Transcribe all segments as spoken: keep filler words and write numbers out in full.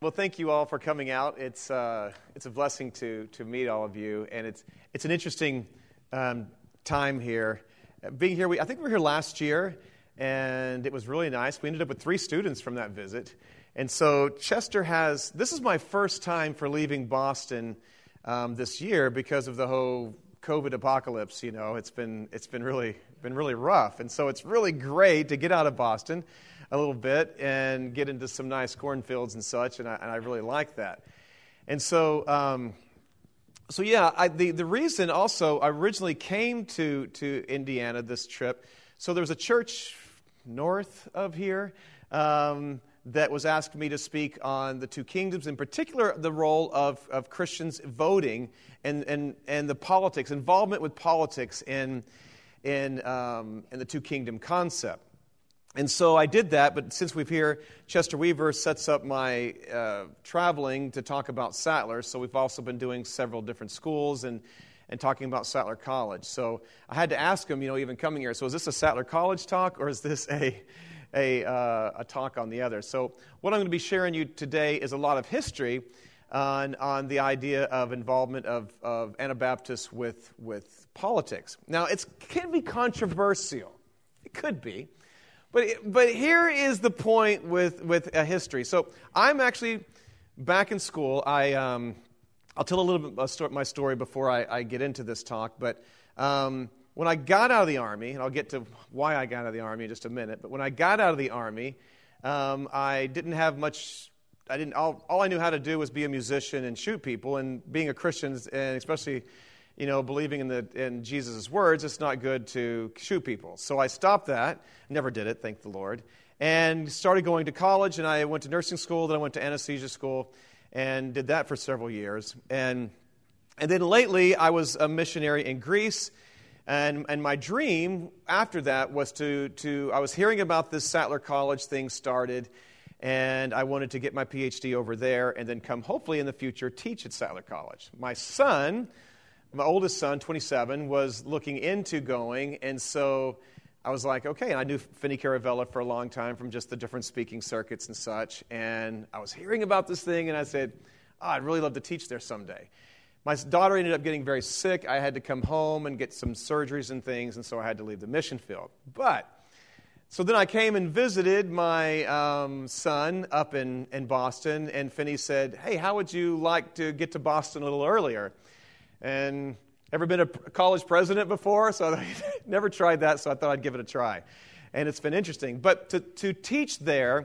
Well, thank you all for coming out. It's uh, it's a blessing to to meet all of you, and it's it's an interesting um, time here. Being here, we, I think we were here last year, and it was really nice. We ended up with three students from that visit, and so Chester has. This is my first time for leaving Boston um, this year because of the whole COVID apocalypse. You know, it's been it's been really been really rough, and so it's really great to get out of Boston a little bit and get into some nice cornfields and such, and I, and I really like that. And so, um, so yeah, I, the the reason also I originally came to to Indiana this trip. So there was a church north of here um, that was asked me to speak on the two kingdoms, in particular the role of of Christians voting and and and the politics, involvement with politics in in um, in the two kingdom concept. And so I did that, but since we've here, Chester Weaver sets up my uh, traveling to talk about Sattler, so we've also been doing several different schools and, and talking about Sattler College. So I had to ask him, you know, even coming here, so is this a Sattler College talk, or is this a a, uh, a talk on the other? So what I'm going to be sharing you today is a lot of history on, on the idea of involvement of, of Anabaptists with, with politics. Now, it can be controversial. It could be. But but here is the point with with a history. So I'm actually back in school. I um, I'll tell a little bit of my story before I, I get into this talk. But um, when I got out of the Army, and I'll get to why I got out of the Army in just a minute. But when I got out of the Army, um, I didn't have much. I didn't. All, all I knew how to do was be a musician and shoot people. And being a Christian, and especially, you know, believing in the in Jesus' words, it's not good to shoot people. So I stopped that. Never did it, thank the Lord. And started going to college, and I went to nursing school, then I went to anesthesia school, and did that for several years. And and then lately, I was a missionary in Greece, and and my dream after that was to, to I was hearing about this Sattler College thing started, and I wanted to get my P H D over there, and then come hopefully in the future teach at Sattler College. My son, my oldest son, twenty-seven, was looking into going, and so I was like, okay, and I knew Finney Caravella for a long time from just the different speaking circuits and such, and I was hearing about this thing, and I said, oh, I'd really love to teach there someday. My daughter ended up getting very sick. I had to come home and get some surgeries and things, and so I had to leave the mission field. But, so then I came and visited my um, son up in, in Boston, and Finney said, hey, how would you like to get to Boston a little earlier? And ever been a college president before? So I never tried that, so I thought I'd give it a try. And it's been interesting. But to, to teach there,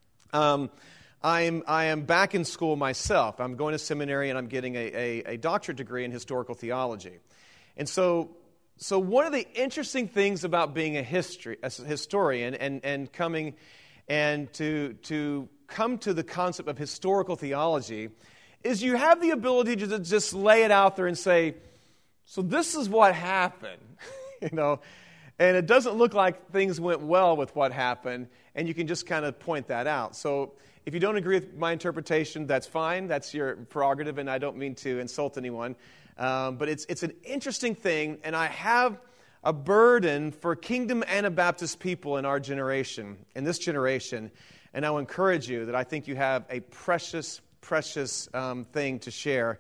um, I'm, I am back in school myself. I'm going to seminary, and I'm getting a, a, a doctorate degree in historical theology. And so so one of the interesting things about being a history a historian and, and coming and to to come to the concept of historical theology is you have the ability to just lay it out there and say, so this is what happened, you know, and it doesn't look like things went well with what happened, and you can just kind of point that out. So if you don't agree with my interpretation, that's fine. That's your prerogative, and I don't mean to insult anyone. Um, but it's it's an interesting thing, and I have a burden for Kingdom Anabaptist people in our generation, in this generation, and I'll encourage you that I think you have a precious, precious um, thing to share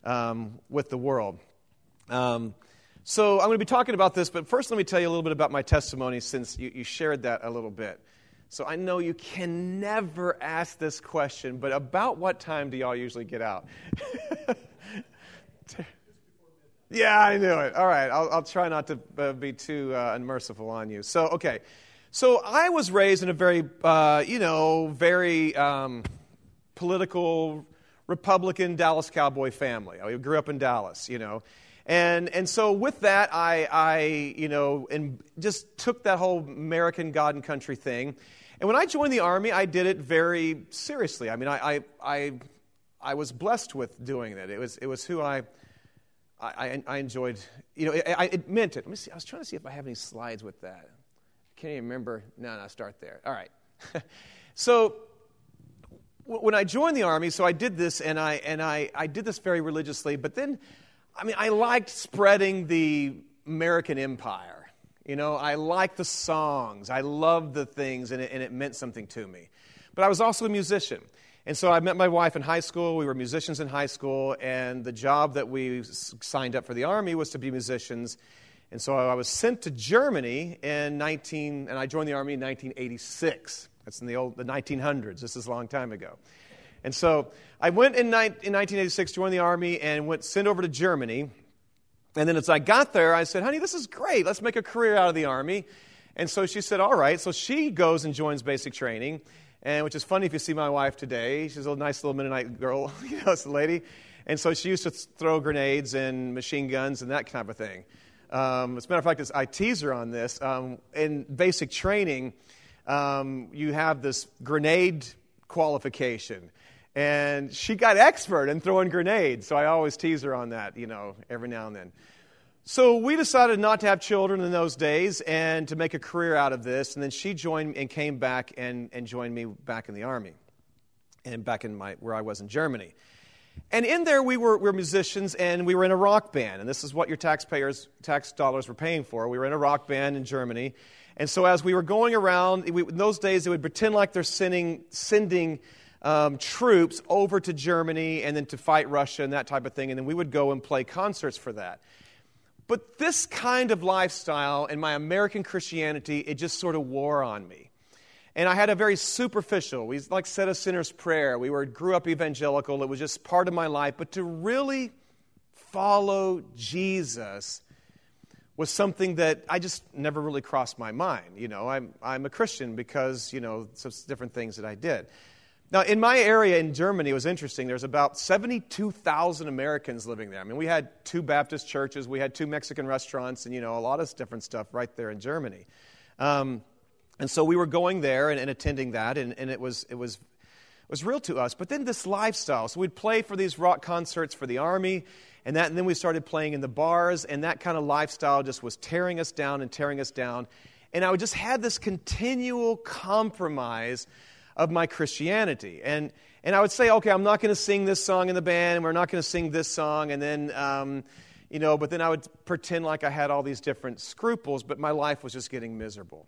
um, with the world. Um, so I'm going to be talking about this, but first let me tell you a little bit about my testimony since you, you shared that a little bit. So I know you can never ask this question, but about what time do y'all usually get out? Yeah, I knew it. All right, I'll, I'll try not to uh, be too uh, unmerciful on you. So, okay. So I was raised in a very, uh, you know, very um, political, Republican Dallas Cowboy family. I grew up in Dallas, you know. And and so with that, I, I you know, and just took that whole American God and country thing. And when I joined the Army, I did it very seriously. I mean, I I I, I was blessed with doing it. It was it was who I I, I enjoyed. You know, it, it meant it. Let me see. I was trying to see if I have any slides with that. I can't even remember. No, no, start there. All right. So when I joined the Army, so I did this, and I and I I did this very religiously. But then, I mean, I liked spreading the American empire. You know, I liked the songs. I loved the things, and it, and it meant something to me. But I was also a musician. And so I met my wife in high school. We were musicians in high school, and the job that we s- signed up for the Army was to be musicians. And so I was sent to Germany in nineteen, and I joined the Army in nineteen eighty-six. That's in the old the nineteen hundreds. This is a long time ago. And so I went in, ni- in nineteen eighty-six, joined the Army, and went sent over to Germany. And then as I got there, I said, honey, this is great. Let's make a career out of the Army. And so she said, all right. So she goes and joins basic training, and which is funny if you see my wife today. She's a nice little Mennonite girl, you know, it's a lady. And so she used to throw grenades and machine guns and that kind of thing. Um, as a matter of fact, I tease her on this. Um, in basic training, um, you have this grenade qualification. And she got expert in throwing grenades, so I always tease her on that, you know, every now and then. So we decided not to have children in those days and to make a career out of this. And then she joined and came back and, and joined me back in the Army and back in my where I was in Germany. And in there, we were, we were musicians, and we were in a rock band. And this is what your taxpayers, tax dollars were paying for. We were in a rock band in Germany. And so as we were going around, we, in those days, they would pretend like they're sending, sending um, troops over to Germany and then to fight Russia and that type of thing. And then we would go and play concerts for that. But this kind of lifestyle and my American Christianity, it just sort of wore on me. And I had a very superficial, we like said a sinner's prayer. We were grew up evangelical. It was just part of my life. But to really follow Jesus was something that I just never really crossed my mind. You know, I'm I'm a Christian because, you know, some different things that I did. Now, in my area in Germany, it was interesting. There's about seventy-two thousand Americans living there. I mean, we had two Baptist churches. We had two Mexican restaurants and, you know, a lot of different stuff right there in Germany. Um And so we were going there and, and attending that, and, and it was it was it was real to us. But then this lifestyle, so we'd play for these rock concerts for the Army, and that, and then we started playing in the bars, and that kind of lifestyle just was tearing us down and tearing us down. And I just had this continual compromise of my Christianity, and and I would say, okay, I'm not going to sing this song in the band, and we're not going to sing this song, and then. Um, you know, but then I would pretend like I had all these different scruples, but my life was just getting miserable.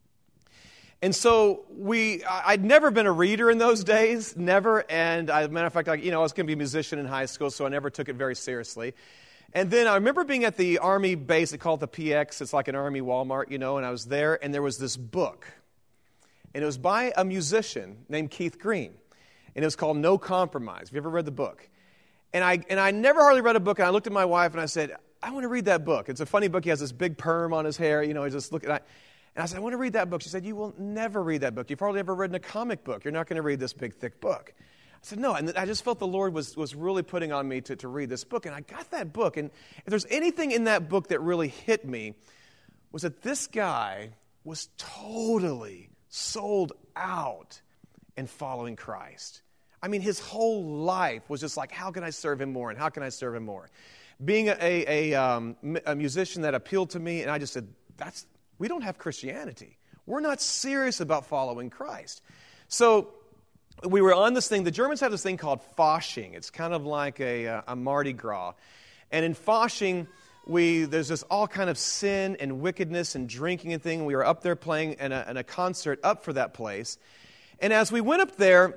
And so we, I'd never been a reader in those days, never. And as a matter of fact, I, you know, I was going to be a musician in high school, so I never took it very seriously. And then I remember being at the Army base. They call it the P X. It's like an Army Walmart, you know. And I was there, and there was this book, and it was by a musician named Keith Green, and it was called No Compromise. Have you ever read the book? And I and I never hardly read a book. And I looked at my wife, and I said, I want to read that book. It's a funny book. He has this big perm on his hair, you know. He just look at. And I said, I want to read that book. She said, you will never read that book. You've hardly ever written a comic book. You're not going to read this big, thick book. I said, no. And I just felt the Lord was, was really putting on me to, to read this book. And I got that book. And if there's anything in that book that really hit me, was that this guy was totally sold out in following Christ. I mean, his whole life was just like, how can I serve him more? And how can I serve him more? Being a, a, a, um, a musician, that appealed to me. And I just said, that's... we don't have Christianity. We're not serious about following Christ. So we were on this thing. The Germans have this thing called Fasching. It's kind of like a, a Mardi Gras. And in Fasching, we there's this all kind of sin and wickedness and drinking and thing. We were up there playing in a, in a concert up for that place. And as we went up there,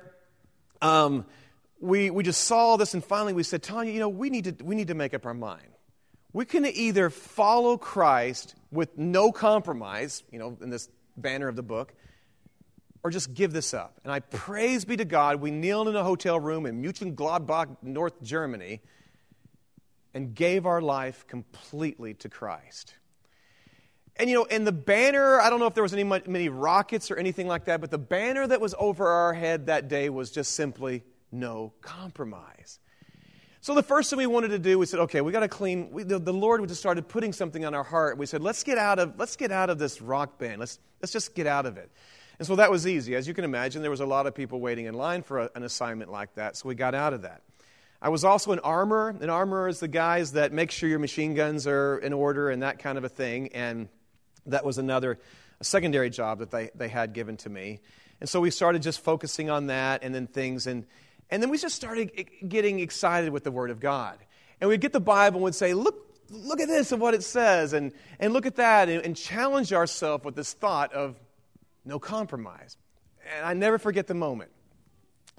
um, we we just saw this, and finally we said, Tanya, you know, we need to we need to make up our mind. We can either follow Christ with no compromise, you know, in this banner of the book, or just give this up. And I praise be to God, we kneeled in a hotel room in Mönchengladbach, North Germany, and gave our life completely to Christ. And, you know, and the banner, I don't know if there was any many rockets or anything like that, but the banner that was over our head that day was just simply no compromise. So the first thing we wanted to do, we said, okay, we got to clean. We, the, the Lord just started putting something on our heart. We said, let's get out of let's get out of this rock band. Let's let's just get out of it. And so that was easy. As you can imagine, there was a lot of people waiting in line for a, an assignment like that. So we got out of that. I was also an armorer. An armorer is the guys that make sure your machine guns are in order and that kind of a thing. And that was another a secondary job that they, they had given to me. And so we started just focusing on that and then things and. And then we just started getting excited with the Word of God. And we'd get the Bible and we'd say, look, look at this and what it says, and, and look at that, and, and challenge ourselves with this thought of no compromise. And I never forget the moment.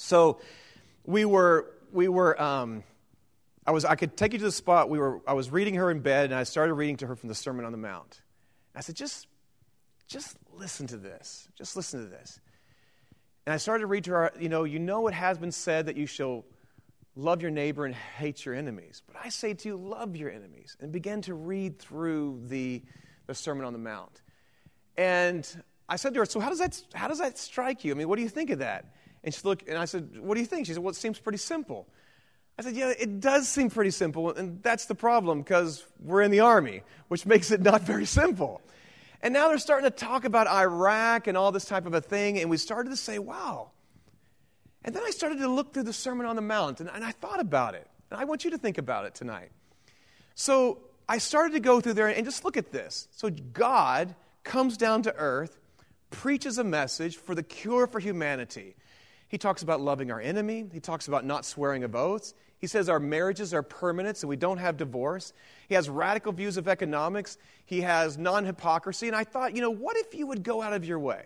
So we were, we were, um, I was, I could take you to the spot. We were, I was reading her in bed, and I started reading to her from the Sermon on the Mount. I said, just, just listen to this. Just listen to this. And I started to read to her, you know, you know it has been said that you shall love your neighbor and hate your enemies. But I say to you, love your enemies. And began to read through the, the Sermon on the Mount. And I said to her, so how does that how does that strike you? I mean, what do you think of that? And she looked, and I said, what do you think? She said, well, it seems pretty simple. I said, yeah, it does seem pretty simple, and that's the problem, because we're in the Army, which makes it not very simple. And now they're starting to talk about Iraq and all this type of a thing, and we started to say, wow. And then I started to look through the Sermon on the Mount, and, and I thought about it. And I want you to think about it tonight. So I started to go through there and just look at this. So God comes down to earth, preaches a message for the cure for humanity. He talks about loving our enemy. He talks about not swearing of oaths. He says our marriages are permanent, so we don't have divorce. He has radical views of economics. He has non-hypocrisy. And I thought, you know, what if you would go out of your way?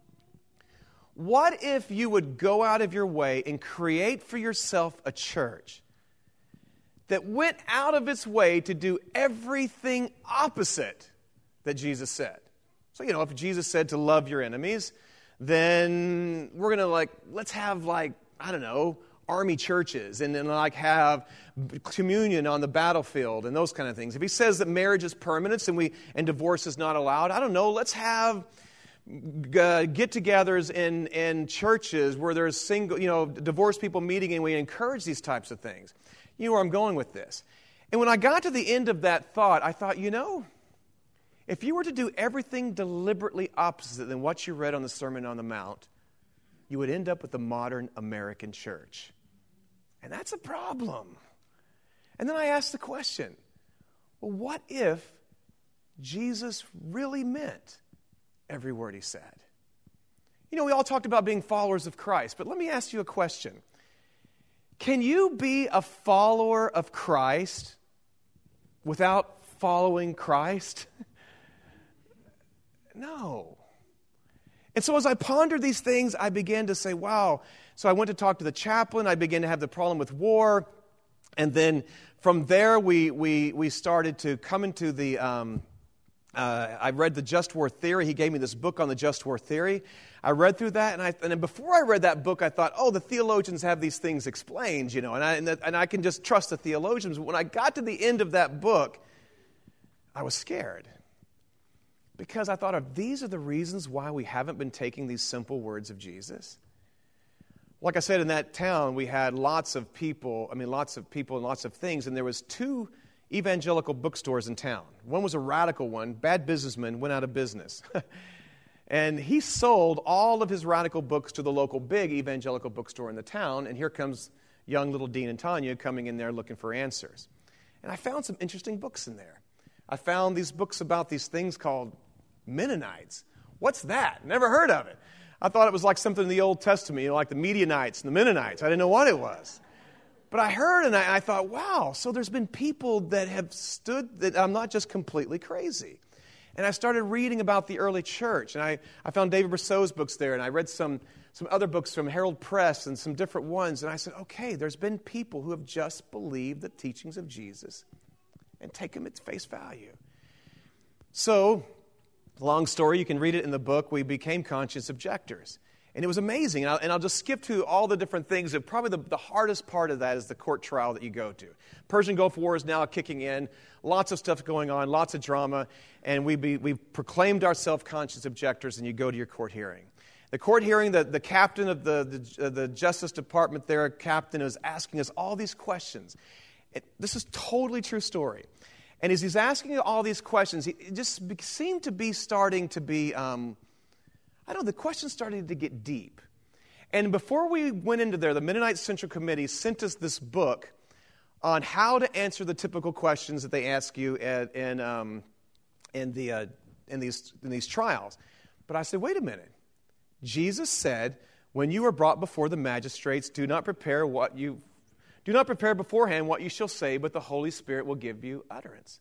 What if you would go out of your way and create for yourself a church that went out of its way to do everything opposite that Jesus said? So, you know, if Jesus said to love your enemies, then we're going to, like, let's have, like, I don't know, army churches and then, like, have communion on the battlefield and those kind of things. If he says that marriage is permanent and we and divorce is not allowed, I don't know, let's have uh, get-togethers in, in churches where there's single, you know, divorced people meeting, and we encourage these types of things. You know where I'm going with this. And when I got to the end of that thought, I thought, you know, if you were to do everything deliberately opposite than what you read on the Sermon on the Mount, you would end up with the modern American church. And that's a problem. And then I asked the question, well, what if Jesus really meant every word he said? You know, we all talked about being followers of Christ, but let me ask you a question. Can you be a follower of Christ without following Christ? No. And so as I pondered these things, I began to say, wow. So I went to talk to the chaplain. I began to have the problem with war. And then from there, we we we started to come into the, um, uh, I read the just war theory. He gave me this book on the just war theory. I read through that, and I and then before I read that book, I thought, oh, the theologians have these things explained, you know, and I, and, the, and I can just trust the theologians. But when I got to the end of that book, I was scared. Because I thought, of these are the reasons why we haven't been taking these simple words of Jesus. Like I said, in that town, we had lots of people, I mean, lots of people and lots of things, and there was two evangelical bookstores in town. One was a radical one. Bad businessman went out of business. And he sold all of his radical books to the local big evangelical bookstore in the town, and here comes young little Dean and Tanya coming in there looking for answers. And I found some interesting books in there. I found these books about these things called Mennonites. What's that? Never heard of it. I thought it was like something in the Old Testament, you know, like the Midianites and the Mennonites. I didn't know what it was. But I heard and I, I thought, wow, so there's been people that have stood, that I'm not just completely crazy. And I started reading about the early church, and I, I found David Brousseau's books there, and I read some, some other books from Harold Press and some different ones, and I said, okay, there's been people who have just believed the teachings of Jesus and take them at face value. So, long story, you can read it in the book, we became conscious objectors. And it was amazing. And I'll, and I'll just skip to all the different things. Probably the, the hardest part of that is the court trial that you go to. Persian Gulf War is now kicking in. Lots of stuff going on, lots of drama. And we be, we proclaimed ourselves conscious objectors, and you go to your court hearing. The court hearing, the, the captain of the, the, the Justice Department there, captain, is asking us all these questions. It, this is totally true story. And as he's asking all these questions, he, it just seemed to be starting to be... Um, I don't know, the questions started to get deep. And before we went into there, the Mennonite Central Committee sent us this book on how to answer the typical questions that they ask you at, in, um, in, the, uh, in, these, in these trials. But I said, wait a minute. Jesus said, when you are brought before the magistrates, do not prepare what you, do not prepare beforehand what you shall say, but the Holy Spirit will give you utterance.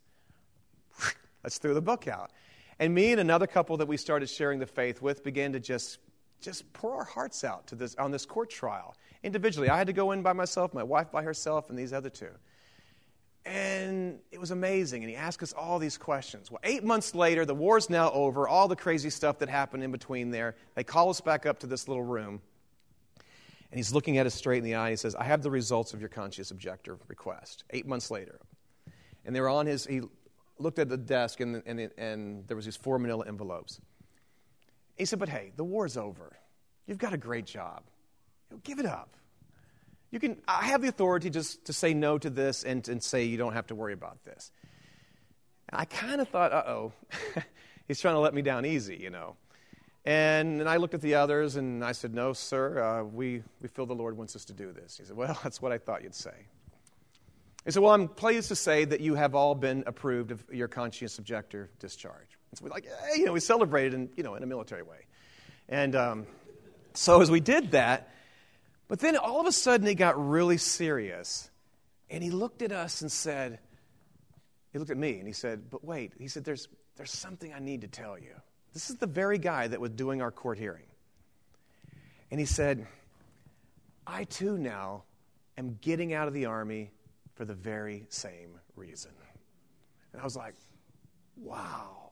Let's throw the book out. And me and another couple that we started sharing the faith with began to just just pour our hearts out to this on this court trial individually. I had to go in by myself, my wife by herself, and these other two. And it was amazing. And he asked us all these questions. Well, eight months later, the war's now over, all the crazy stuff that happened in between there. They call us back up to this little room. And he's looking at us straight in the eye. He says, I have the results of your conscientious objector request. Eight months later. And they were on his, he looked at the desk, and, and, and there was these four manila envelopes. He said, but hey, the war's over. You've got a great job. You know, give it up. You can. I have the authority just to say no to this and, and say you don't have to worry about this. And I kind of thought, uh-oh, he's trying to let me down easy, you know. And, and I looked at the others, and I said, no, sir, uh, we, we feel the Lord wants us to do this. He said, well, that's what I thought you'd say. He said, well, I'm pleased to say that you have all been approved of your conscientious objector discharge. And so we like, hey, you know, we celebrated in, you know, in a military way. And um, so as we did that, but then all of a sudden it got really serious. And he looked at us and said, he looked at me and he said, but wait, he said, there's there's something I need to tell you. This is the very guy that was doing our court hearing. And he said, I too now am getting out of the Army for the very same reason. And I was like, wow.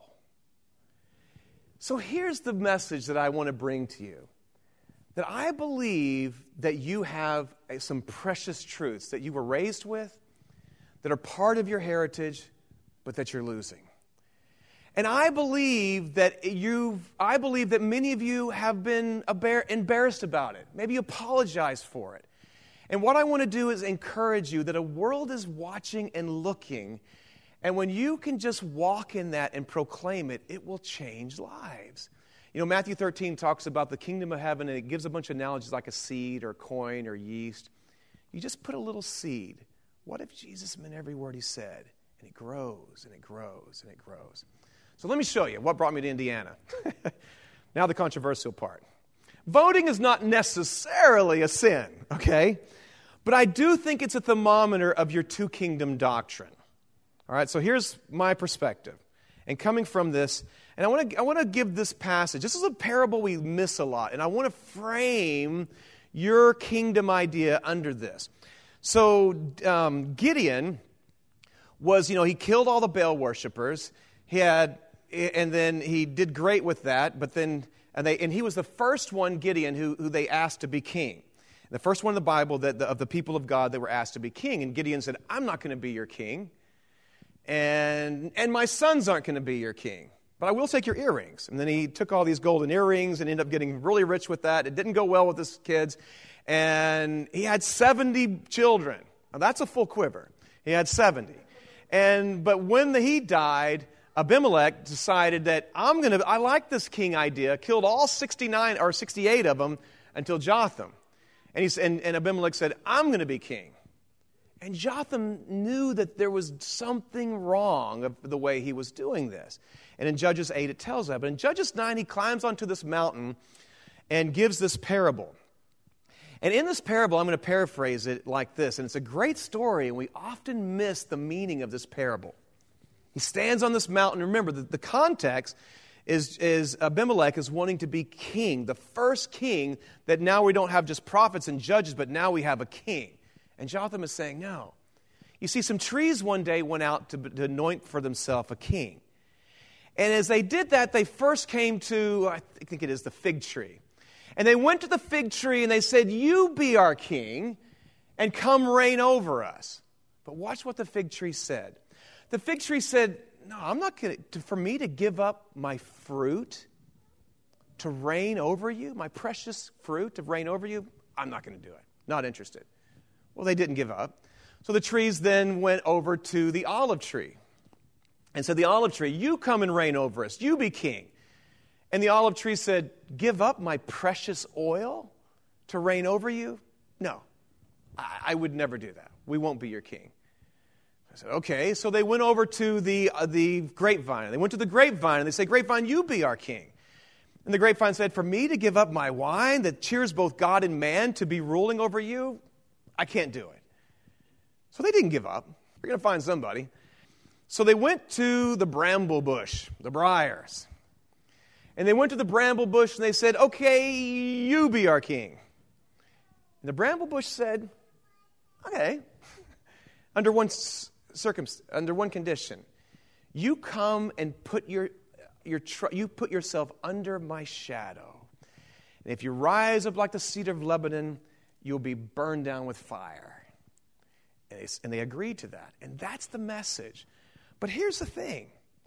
So here's the message that I want to bring to you. That I believe that you have some precious truths that you were raised with, that are part of your heritage, but that you're losing. And I believe that you, I believe that many of you have been embarrassed about it. Maybe you apologize for it. And what I want to do is encourage you that a world is watching and looking, and when you can just walk in that and proclaim it, it will change lives. You know, Matthew thirteen talks about the kingdom of heaven, and it gives a bunch of analogies like a seed or coin or yeast. You just put a little seed. What if Jesus meant every word he said? And it grows, and it grows, and it grows. So let me show you what brought me to Indiana. Now the controversial part. Voting is not necessarily a sin, okay? But I do think it's a thermometer of your two-kingdom doctrine. All right, so here's my perspective. And coming from this, and I want to I want to give this passage. This is a parable we miss a lot, and I want to frame your kingdom idea under this. So um, Gideon was, you know, he killed all the Baal worshipers. He had, and then he did great with that. But then, and they, and he was the first one, Gideon, who who they asked to be king. The first one in the Bible that the, of the people of God that were asked to be king. And Gideon said, "I'm not going to be your king, and and my sons aren't going to be your king. But I will take your earrings." And then he took all these golden earrings and ended up getting really rich with that. It didn't go well with his kids. And he had seventy children. Now that's a full quiver. He had seventy. And but when the, he died, Abimelech decided that I'm going to, I like this king idea, killed all sixty-nine or sixty-eight of them until Jotham. And, he, and, and Abimelech said, I'm going to be king. And Jotham knew that there was something wrong of the way he was doing this. And in Judges eight, it tells that. But in Judges nine, he climbs onto this mountain and gives this parable. And in this parable, I'm going to paraphrase it like this. And it's a great story, and we often miss the meaning of this parable. He stands on this mountain. Remember, the, the context is, is Abimelech is wanting to be king, the first king that now we don't have just prophets and judges, but now we have a king. And Jotham is saying, no. You see, some trees one day went out to, to anoint for themselves a king. And as they did that, they first came to, I think it is the fig tree. And they went to the fig tree and they said, you be our king and come reign over us. But watch what the fig tree said. The fig tree said, no, I'm not going to, for me to give up my fruit to reign over you, my precious fruit to reign over you, I'm not going to do it. Not interested. Well, they didn't give up. So the trees then went over to the olive tree and said, the olive tree, you come and reign over us. You be king. And the olive tree said, give up my precious oil to reign over you? No, I, I would never do that. We won't be your king. I said, okay. So they went over to the, uh, the grapevine. They went to the grapevine and they said, grapevine, you be our king. And the grapevine said, for me to give up my wine that cheers both God and man to be ruling over you, I can't do it. So they didn't give up. We're going to find somebody. So they went to the bramble bush, the briars. And they went to the bramble bush and they said, okay, you be our king. And the bramble bush said, okay, under one circumstance, under one condition. You come and put your, your tr- you put yourself under my shadow. And if you rise up like the cedar of Lebanon, you'll be burned down with fire. And they, and they agreed to that. And that's the message. But here's the thing.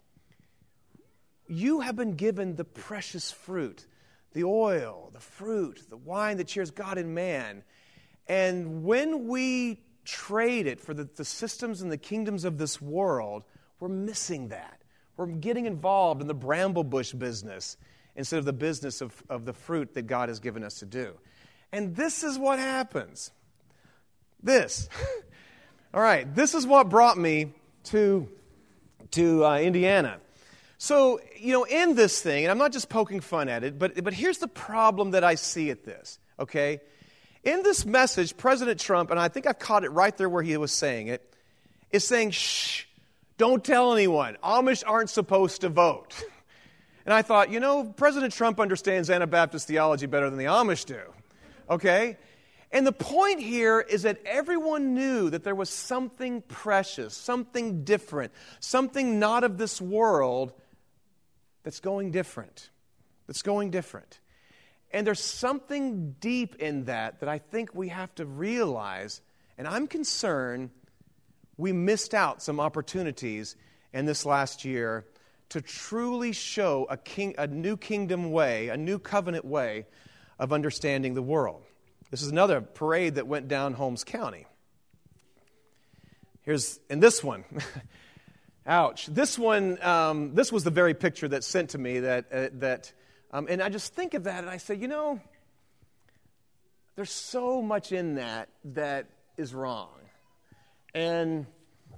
You have been given the precious fruit, the oil, the fruit, the wine that cheers God and man. And when we trade it for the, the systems and the kingdoms of this world, we're missing that. We're getting involved in the bramble bush business instead of the business of, of the fruit that God has given us to do. And this is what happens. This. All right, this is what brought me to, to uh, Indiana. So, you know, in this thing, and I'm not just poking fun at it, but, but here's the problem that I see at this, okay? In this message, President Trump, and I think I've caught it right there where he was saying it, is saying, shh, don't tell anyone. Amish aren't supposed to vote. And I thought, you know, President Trump understands Anabaptist theology better than the Amish do, okay? And the point here is that everyone knew that there was something precious, something different, something not of this world that's going different, that's going different. And there's something deep in that that I think we have to realize, and I'm concerned we missed out some opportunities in this last year to truly show a king, a new kingdom way, a new covenant way of understanding the world. This is another parade that went down Holmes County. Here's, and this one, ouch. This one, um, this was the very picture that's sent to me that, uh, that um, and I just think of that and I say, you know, there's so much in that that is wrong. And,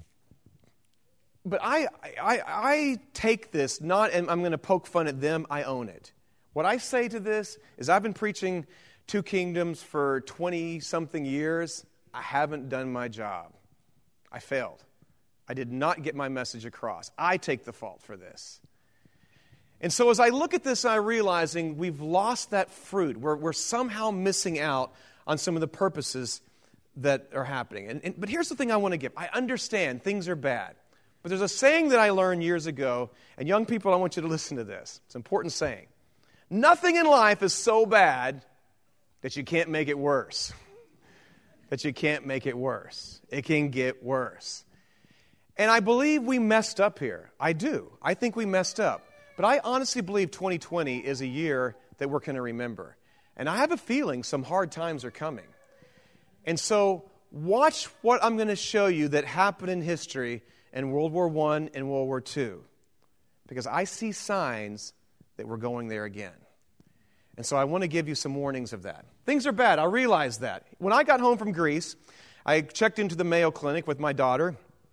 but I, I, I take this not, and I'm going to poke fun at them, I own it. What I say to this is I've been preaching Two Kingdoms for twenty-something years. I haven't done my job. I failed. I did not get my message across. I take the fault for this. And so as I look at this, I'm realizing we've lost that fruit. We're, we're somehow missing out on some of the purposes that are happening. And, and, but here's the thing I want to give. I understand things are bad. But there's a saying that I learned years ago, and young people, I want you to listen to this. It's an important saying. Nothing in life is so bad that you can't make it worse. That you can't make it worse. It can get worse. And I believe we messed up here. I do. I think we messed up. But I honestly believe twenty twenty is a year that we're going to remember. And I have a feeling some hard times are coming. And so watch what I'm going to show you that happened in history in World War One and World War Two. Because I see signs that we're going there again. And so I want to give you some warnings of that. Things are bad. I realize that. When I got home from Greece, I checked into the Mayo Clinic with my daughter.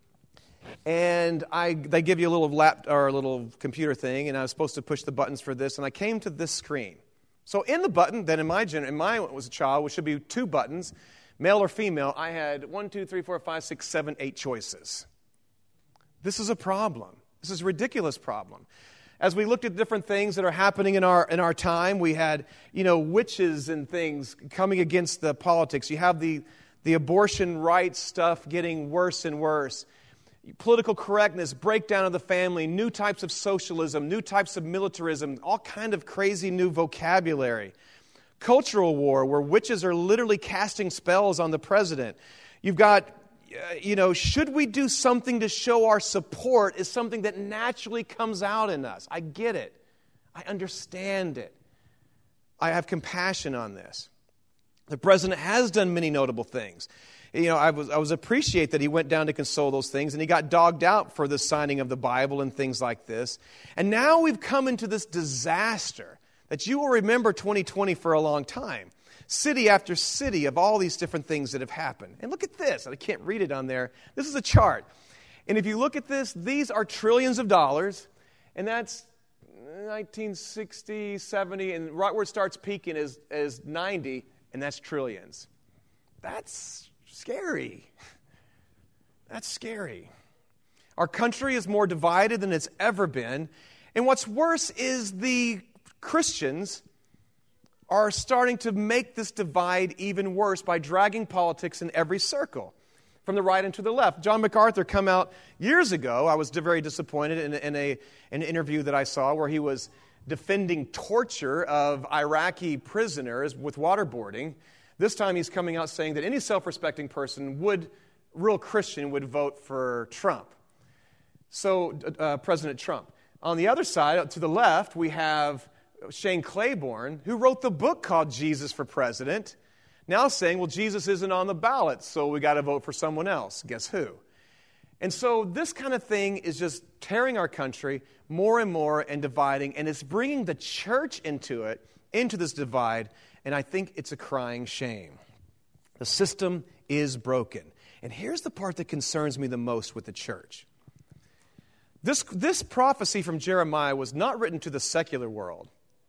And I, they give you a little lap or a little computer thing, and I was supposed to push the buttons for this, and I came to this screen. So in the button, that in my gen, in my was a child, which should be two buttons, male or female, I had one, two, three, four, five, six, seven, eight choices. This is a problem. This is a ridiculous problem. As we looked at different things that are happening in our in our time, we had, you know, witches and things coming against the politics. You have the the abortion rights stuff getting worse and worse. Political correctness, breakdown of the family, new types of socialism, new types of militarism, all kind of crazy new vocabulary. Cultural war, where witches are literally casting spells on the president. You've got, uh, you know, should we do something to show our support is something that naturally comes out in us. I get it. I understand it. I have compassion on this. The president has done many notable things. You know, I was I was appreciate that he went down to console those things, and he got dogged out for the signing of the Bible and things like this. And now we've come into this disaster that you will remember twenty twenty for a long time. City after city of all these different things that have happened. And look at this. I can't read it on there. This is a chart. And if you look at this, these are trillions of dollars. And that's nineteen sixty, seventy, and right where it starts peaking is, is ninety, and that's trillions. That's scary. That's scary. Our country is more divided than it's ever been. And what's worse is the Christians are starting to make this divide even worse by dragging politics in every circle, from the right and to the left. John MacArthur come out years ago. I was very disappointed in, in a, an interview that I saw where he was defending torture of Iraqi prisoners with waterboarding. This time he's coming out saying that any self-respecting person would, real Christian, would vote for Trump. So, uh, President Trump. On the other side, to the left, we have Shane Claiborne, who wrote the book called Jesus for President, now saying, well, Jesus isn't on the ballot, so we got to vote for someone else. Guess who? And so this kind of thing is just tearing our country more and more and dividing, and it's bringing the church into it, into this divide, and I think it's a crying shame. The system is broken. And here's the part that concerns me the most with the church. This, this prophecy from Jeremiah was not written to the secular world.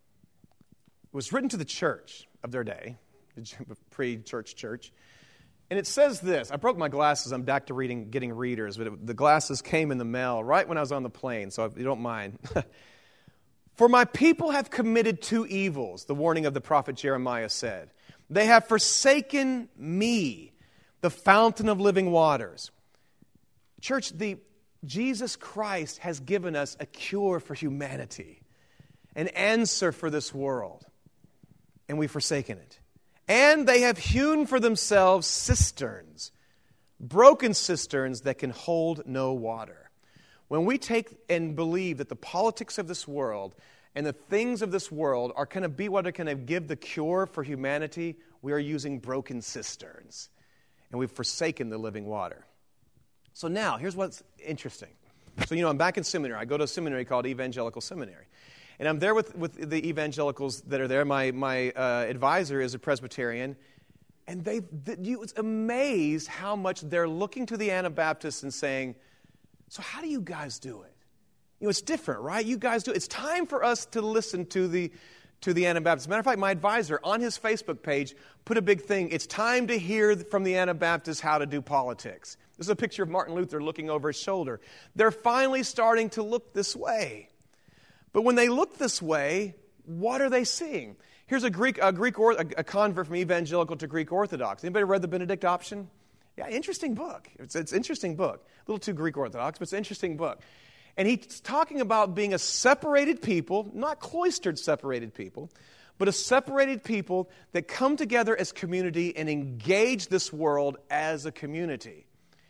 It was written to the church of their day, the pre-church church. And it says this. I broke my glasses. I'm back to reading, getting readers, but it, the glasses came in the mail right when I was on the plane, so if you don't mind. For my people have committed two evils, the warning of the prophet Jeremiah said. They have forsaken me, the fountain of living waters. Church, the Jesus Christ has given us a cure for humanity, an answer for this world, and we've forsaken it. And they have hewn for themselves cisterns, broken cisterns that can hold no water. When we take and believe that the politics of this world and the things of this world are going to be what are going to give the cure for humanity, we are using broken cisterns, and we've forsaken the living water. So now, here's what's interesting. So, you know, I'm back in seminary. I go to a seminary called Evangelical Seminary. And I'm there with, with the evangelicals that are there. My, my uh, advisor is a Presbyterian. And they, they, you was amazed how much they're looking to the Anabaptists and saying, so how do you guys do it? You know, it's different, right? You guys do it. It's time for us to listen to the to the Anabaptists. Matter of fact, my advisor on his Facebook page put a big thing. It's time to hear from the Anabaptists how to do politics. This is a picture of Martin Luther looking over his shoulder. They're finally starting to look this way. But when they look this way, what are they seeing? Here's a Greek a Greek or, a, a convert from evangelical to Greek Orthodox. Anybody read the Benedict Option? Yeah, interesting book. It's it's an interesting book. A little too Greek Orthodox, but it's an interesting book. And he's talking about being a separated people, not cloistered separated people, but a separated people that come together as community and engage this world as a community.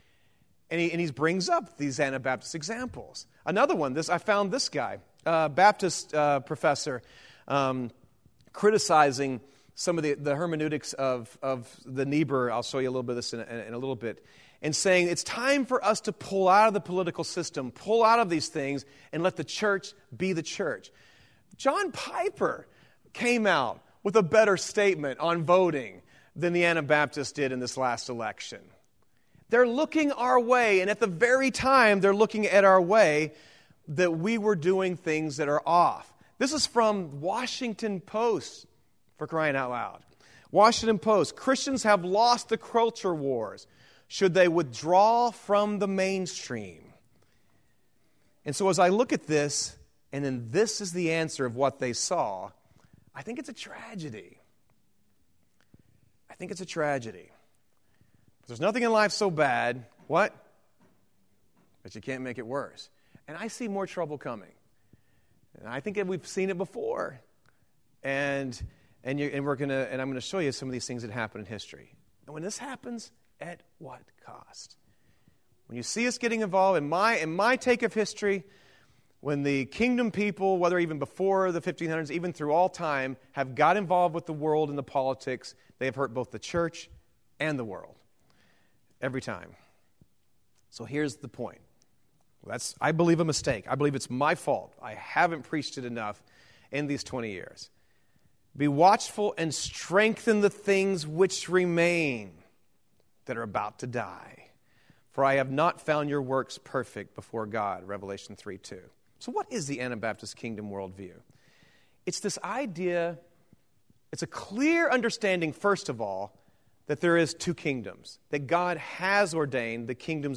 And he, and he brings up these Anabaptist examples. Another one, this I found this guy, uh, Baptist uh, professor, um, criticizing some of the, the hermeneutics of, of the Niebuhr. I'll show you a little bit of this in, in, in a little bit. And saying it's time for us to pull out of the political system, pull out of these things, and let the church be the church. John Piper came out with a better statement on voting than the Anabaptists did in this last election. They're looking our way, and at the very time they're looking at our way, that we were doing things that are off. This is from Washington Post, for crying out loud. Washington Post, Christians have lost the culture wars. Should they withdraw from the mainstream? And so as I look at this, and then this is the answer of what they saw, I think it's a tragedy. I think it's a tragedy. There's nothing in life so bad, what? But you can't make it worse. And I see more trouble coming. And I think that we've seen it before. And and, you, and we're gonna and I'm going to show you some of these things that happen in history. And when this happens, at what cost? When you see us getting involved, in my in my take of history, when the kingdom people, whether even before the fifteen hundreds, even through all time, have got involved with the world and the politics, they have hurt both the church and the world. Every time. So here's the point. Well, that's, I believe, a mistake. I believe it's my fault. I haven't preached it enough in these twenty years. Be watchful and strengthen the things which remain that are about to die. For I have not found your works perfect before God, Revelation three two. So what is the Anabaptist kingdom worldview? It's this idea, it's a clear understanding, first of all, that there is two kingdoms, that God has ordained the kingdoms of this world. As the Schleitheim Confessions say, I'm going to read it to you.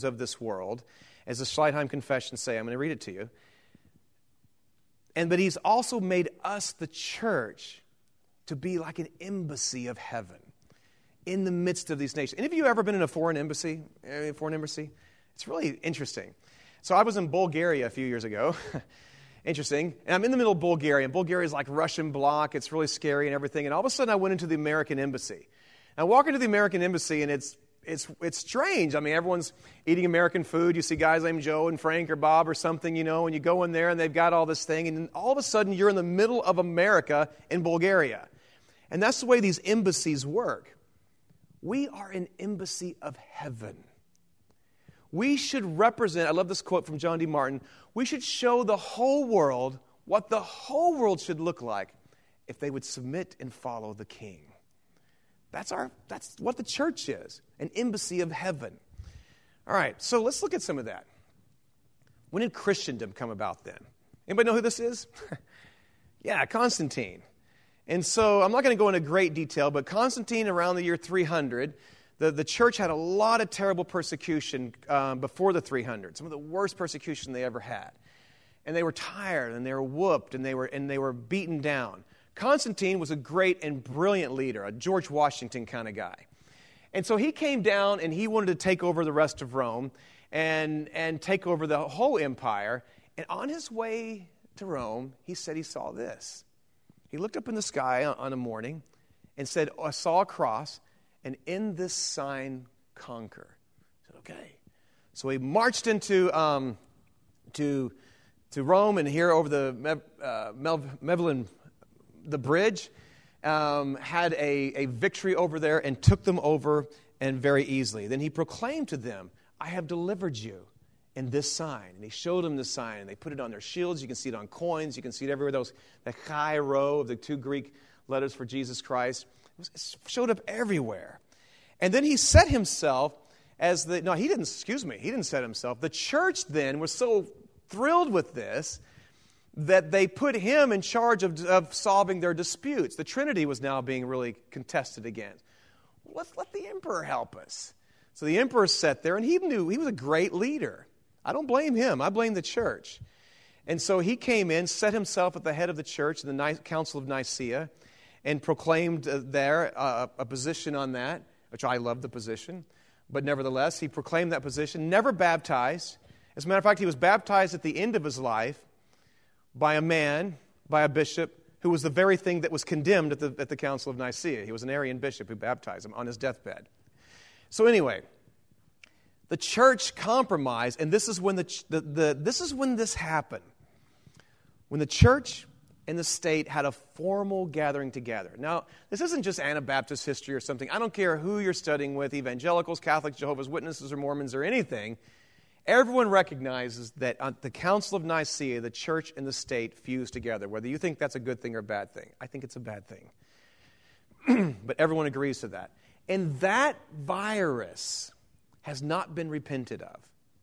And but he's also made us, the church, to be like an embassy of heaven in the midst of these nations. Any of you ever been in a foreign embassy? A foreign embassy? It's really interesting. So I was in Bulgaria a few years ago. Interesting. And I'm in the middle of Bulgaria, and Bulgaria is like Russian bloc. It's really scary and everything. And all of a sudden I went into the American embassy. And I walk into the American embassy, and it's It's it's strange. I mean, everyone's eating American food. You see guys named Joe and Frank or Bob or something, you know, and you go in there and they've got all this thing, and then all of a sudden you're in the middle of America in Bulgaria. And that's the way these embassies work. We are an embassy of heaven. We should represent, I love this quote from John D. Martin, we should show the whole world what the whole world should look like if they would submit and follow the King. That's our. That's what the church is, an embassy of heaven. All right, so let's look at some of that. When did Christendom come about then? Anybody know who this is? Yeah, Constantine. And so I'm not going to go into great detail, but Constantine, around the year three hundred, the, the church had a lot of terrible persecution um, before the three hundred, some of the worst persecution they ever had. And they were tired, and they were whooped, and they were and they were beaten down. Constantine was a great and brilliant leader, a George Washington kind of guy. And so he came down and he wanted to take over the rest of Rome and, and take over the whole empire. And on his way to Rome, he said he saw this. He looked up in the sky on a morning and said, oh, I saw a cross, and in this sign, conquer. I said, okay. So he marched into um, to, to Rome, and here over the Mev, uh, Mev, Mevelin the bridge, um, had a, a victory over there and took them over, and very easily. Then he proclaimed to them, I have delivered you in this sign. And he showed them the sign, and they put it on their shields. You can see it on coins. You can see it everywhere. Those, the chi rho of the two Greek letters for Jesus Christ. It, was, it showed up everywhere. And then he set himself as the, no, he didn't, excuse me, he didn't set himself. The church then was so thrilled with this that they put him in charge of, of solving their disputes. The Trinity was now being really contested again. Let's let the emperor help us. So the emperor sat there, and he knew he was a great leader. I don't blame him. I blame the church. And so he came in, set himself at the head of the church in the Council of Nicaea, and proclaimed uh, there uh, a position on that, which I love the position. But nevertheless, he proclaimed that position, never baptized. As a matter of fact, he was baptized at the end of his life by a man, by a bishop, who was the very thing that was condemned at the, at the Council of Nicaea. He was an Arian bishop who baptized him on his deathbed. So anyway, the church compromised, and this is when the, the, the this is when this happened. When the church and the state had a formal gathering together. Now, this isn't just Anabaptist history or something. I don't care who you're studying with, evangelicals, Catholics, Jehovah's Witnesses, or Mormons, or anything. Everyone recognizes that at the Council of Nicaea, the church and the state fused together. Whether you think that's a good thing or a bad thing. I think it's a bad thing. But everyone agrees to that. And that virus has not been repented of.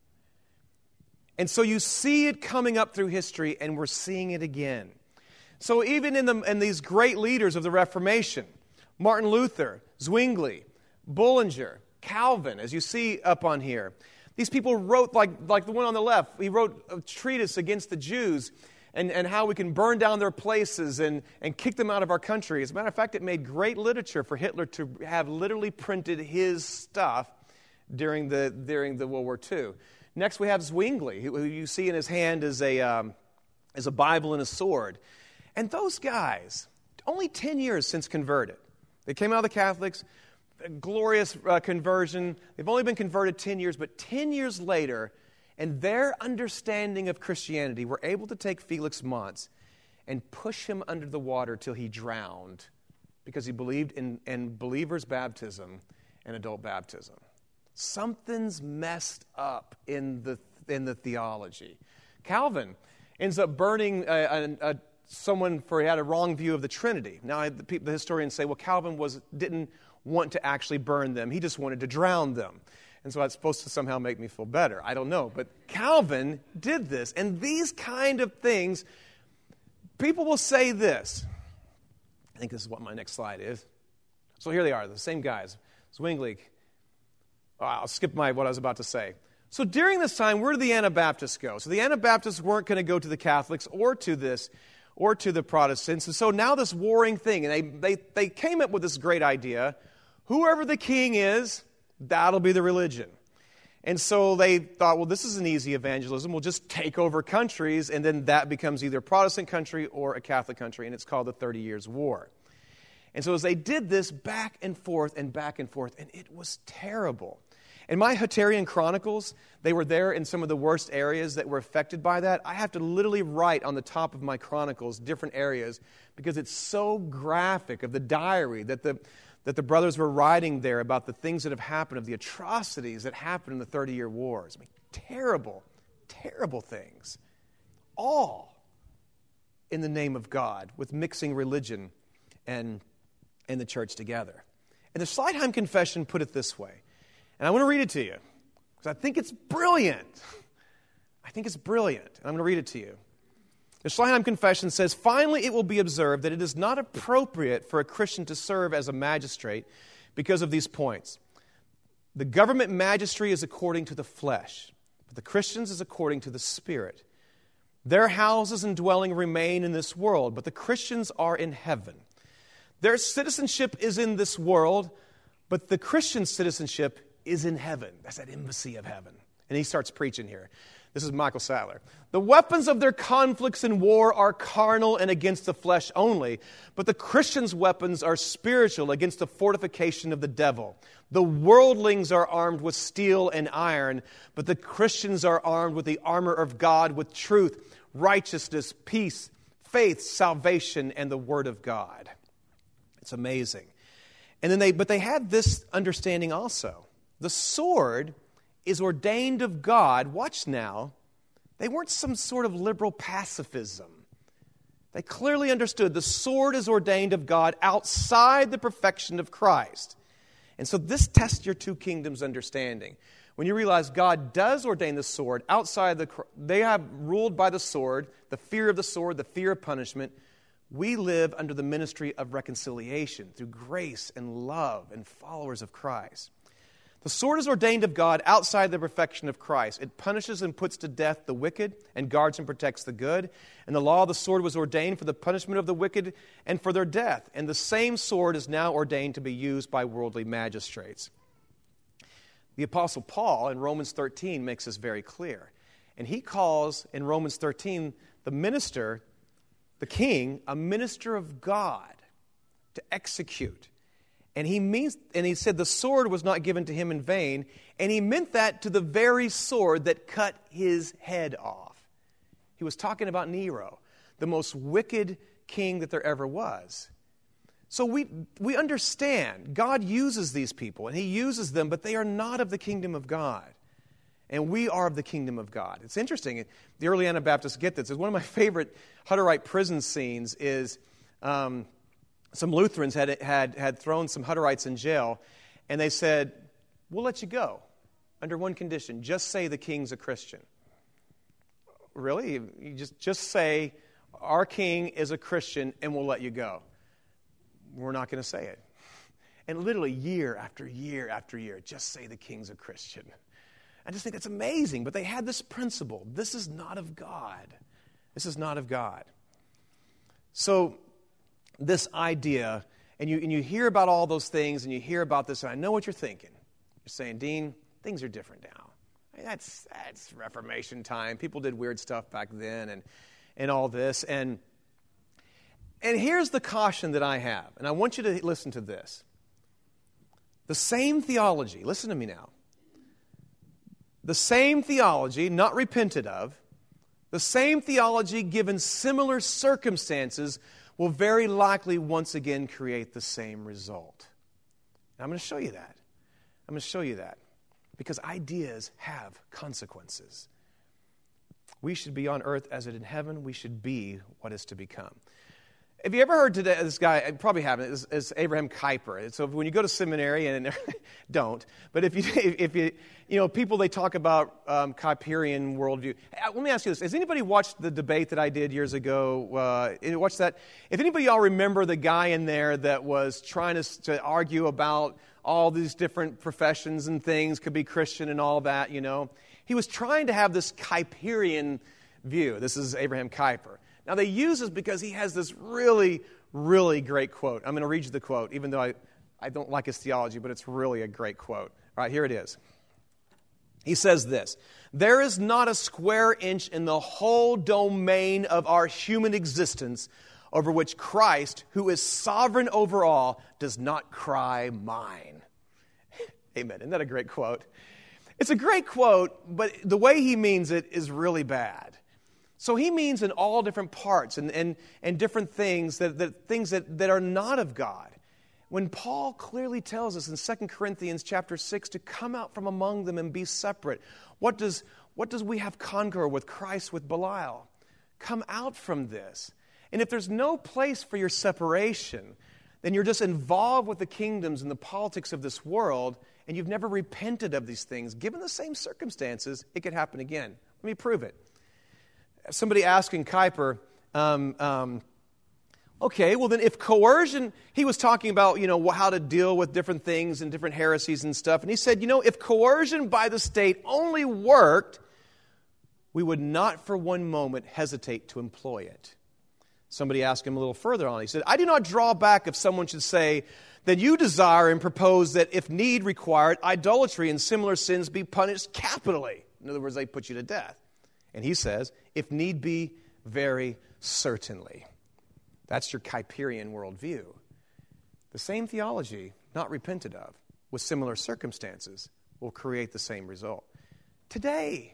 And so you see it coming up through history, and we're seeing it again. So even in, the, in these great leaders of the Reformation, Martin Luther, Zwingli, Bullinger, Calvin, as you see up on here, these people wrote, like, like the one on the left, he wrote a treatise against the Jews and, and how we can burn down their places and, and kick them out of our country. As a matter of fact, it made great literature for Hitler to have literally printed his stuff during the, during the World War Two. Next, we have Zwingli, who you see in his hand is a, um, is a Bible and a sword. And those guys, only ten years since converted. They came out of the Catholics, a glorious uh, conversion. They've only been converted ten years, but ten years later, and their understanding of Christianity, were able to take Felix Mons and push him under the water till he drowned because he believed in, in believers' baptism and adult baptism. Something's messed up in the in the theology. Calvin ends up burning a, a, a, someone for he had a wrong view of the Trinity. Now the, people, the historians say, well, Calvin was didn't want to actually burn them. He just wanted to drown them. And so that's supposed to somehow make me feel better. I don't know. But Calvin did this. And these kind of things, people will say this. I think this is what my next slide is. So here they are, the same guys. Zwingli. Oh, I'll skip my what I was about to say. So during this time, where did the Anabaptists go? So the Anabaptists weren't going to go to the Catholics or to this, or to the Protestants. And so now this warring thing, and they, they, they came up with this great idea. Whoever the king is, that'll be the religion. And so they thought, well, this is an easy evangelism. We'll just take over countries, and then that becomes either a Protestant country or a Catholic country, and it's called the Thirty Years' War. And so as they did this back and forth and back and forth, and it was terrible. In my Hutterian Chronicles, they were there in some of the worst areas that were affected by that. I have to literally write on the top of my chronicles different areas because it's so graphic of the diary that the that the brothers were writing there about the things that have happened, of the atrocities that happened in the Thirty-Year Wars. I mean, terrible, terrible things. All in the name of God, with mixing religion and, and the church together. And the Schleitheim Confession put it this way. And I want to read it to you, because I think it's brilliant. I think it's brilliant. And I'm going to read it to you. The Schleitheim Confession says, "Finally, it will be observed that it is not appropriate for a Christian to serve as a magistrate because of these points. The government magistracy is according to the flesh, but the Christians is according to the Spirit. Their houses and dwelling remain in this world, but the Christians are in heaven. Their citizenship is in this world, but the Christian citizenship is in heaven." That's that embassy of heaven. And he starts preaching here. This is Michael Sadler. "The weapons of their conflicts in war are carnal and against the flesh only, but the Christians' weapons are spiritual, against the fortification of the devil. The worldlings are armed with steel and iron, but the Christians are armed with the armor of God, with truth, righteousness, peace, faith, salvation, and the word of God." It's amazing. And then they, but they had this understanding also. The sword is ordained of God. Watch now. They weren't some sort of liberal pacifism. They clearly understood the sword is ordained of God outside the perfection of Christ. And so this tests your two kingdoms understanding. When you realize God does ordain the sword outside the, they have ruled by the sword, the fear of the sword, the fear of punishment. We live under the ministry of reconciliation through grace and love and followers of Christ. The sword is ordained of God outside the perfection of Christ. It punishes and puts to death the wicked and guards and protects the good. And the law of the sword was ordained for the punishment of the wicked and for their death. And the same sword is now ordained to be used by worldly magistrates. The Apostle Paul in Romans thirteen makes this very clear. And he calls in Romans thirteen the minister, the king, a minister of God to execute. And he means, and he said the sword was not given to him in vain, and he meant that to the very sword that cut his head off. He was talking about Nero, the most wicked king that there ever was. So we we understand God uses these people, and he uses them, but they are not of the kingdom of God. And we are of the kingdom of God. It's interesting. The early Anabaptists get this. It's one of my favorite Hutterite prison scenes is um, some Lutherans had, had, had thrown some Hutterites in jail, and they said, "We'll let you go under one condition. Just say the king's a Christian." Really? You just, just say, "Our king is a Christian, and we'll let you go." We're not going to say it. And literally year after year after year, just say the king's a Christian. I just think that's amazing. But they had this principle. This is not of God. This is not of God. So this idea, and you and you hear about all those things, and you hear about this, and I know what you're thinking. You're saying, "Dean, things are different now. I mean, that's that's Reformation time. People did weird stuff back then, and and all this." And and here's the caution that I have, and I want you to listen to this. The same theology, listen to me now. The same theology, not repented of, the same theology given similar circumstances will very likely once again create the same result. Now, I'm going to show you that. I'm going to show you that. Because ideas have consequences. We should be on earth as it in heaven. We should be what is to become. Have you ever heard today, this guy, I probably haven't, is, is Abraham Kuyper. So when you go to seminary, and don't, but if you, if you, you know, people, they talk about um, Kuyperian worldview. Let me ask you this. Has anybody watched the debate that I did years ago? Uh, watched that? If anybody of y'all remember the guy in there that was trying to, to argue about all these different professions and things, could be Christian and all that, you know. He was trying to have this Kuyperian view. This is Abraham Kuyper. Now, they use this because he has this really, really great quote. I'm going to read you the quote, even though I, I don't like his theology, but it's really a great quote. All right, here it is. He says this: "There is not a square inch in the whole domain of our human existence over which Christ, who is sovereign over all, does not cry, 'Mine.'" Amen. Isn't that a great quote? It's a great quote, but the way he means it is really bad. So he means in all different parts and, and, and different things, that, that things that, that are not of God. When Paul clearly tells us in Second Corinthians chapter six to come out from among them and be separate, what does, what does we have conquer with Christ, with Belial? Come out from this. And if there's no place for your separation, then you're just involved with the kingdoms and the politics of this world, and you've never repented of these things. Given the same circumstances, it could happen again. Let me prove it. Somebody asking Kuyper, um, um, okay, well then if coercion, he was talking about, you know, how to deal with different things and different heresies and stuff, and he said, you know, if coercion by the state only worked, we would not for one moment hesitate to employ it. Somebody asked him a little further on. He said, I do not draw back if someone should say that you desire and propose that if need required, idolatry and similar sins be punished capitally. In other words, they put you to death. And he says, if need be, very certainly. That's your Kuyperian worldview. The same theology, not repented of, with similar circumstances, will create the same result. Today,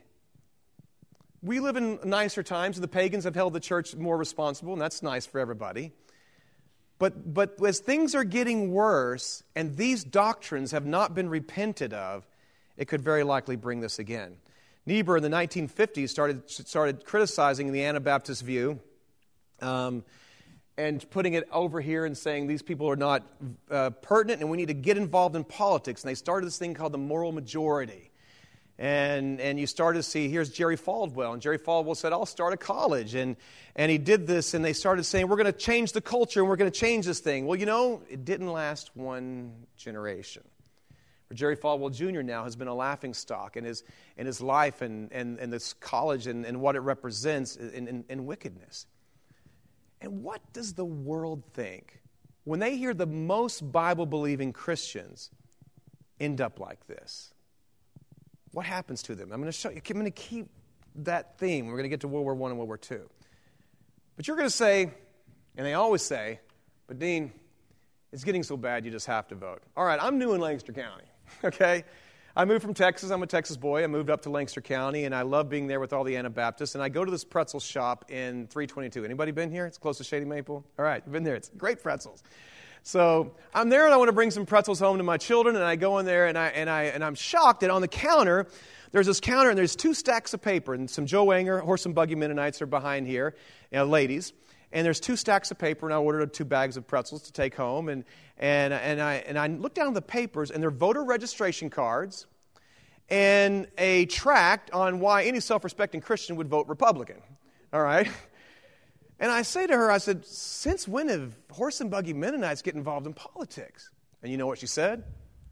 we live in nicer times, and the pagans have held the church more responsible, and that's nice for everybody. But, but as things are getting worse, and these doctrines have not been repented of, it could very likely bring this again. Niebuhr in the nineteen fifties started, started criticizing the Anabaptist view um, and putting it over here and saying these people are not uh, pertinent and we need to get involved in politics. And they started this thing called the moral majority. And and you started to see, here's Jerry Falwell. And Jerry Falwell said, I'll start a college. And, and he did this, and they started saying, we're going to change the culture, and we're going to change this thing. Well, you know, it didn't last one generation. Jerry Falwell Junior now has been a laughingstock in his, in his life and, and, and this college and, and what it represents in, in, in wickedness. And what does the world think when they hear the most Bible-believing Christians end up like this? What happens to them? I'm going to show you. I'm going to keep that theme. We're going to get to World War One and World War Two. But you're going to say, and they always say, but Dean, it's getting so bad you just have to vote. All right, I'm new in Lancaster County, okay? I moved from Texas. I'm a Texas boy. I moved up to Lancaster County, and I love being there with all the Anabaptists. And I go to this pretzel shop in three twenty-two. Anybody been here? It's close to Shady Maple. All right, you've been there. It's great pretzels. So I'm there, and I want to bring some pretzels home to my children. And I go in there, and I and I and I'm shocked that on the counter, there's this counter, and there's two stacks of paper, and some Joe Anger horse and buggy Mennonites are behind here, you know, ladies. And there's two stacks of paper, and I ordered two bags of pretzels to take home. And and and I and I look down the papers, and they're voter registration cards and a tract on why any self-respecting Christian would vote Republican. All right? And I say to her, I said, since when have horse and buggy Mennonites get involved in politics? And you know what she said?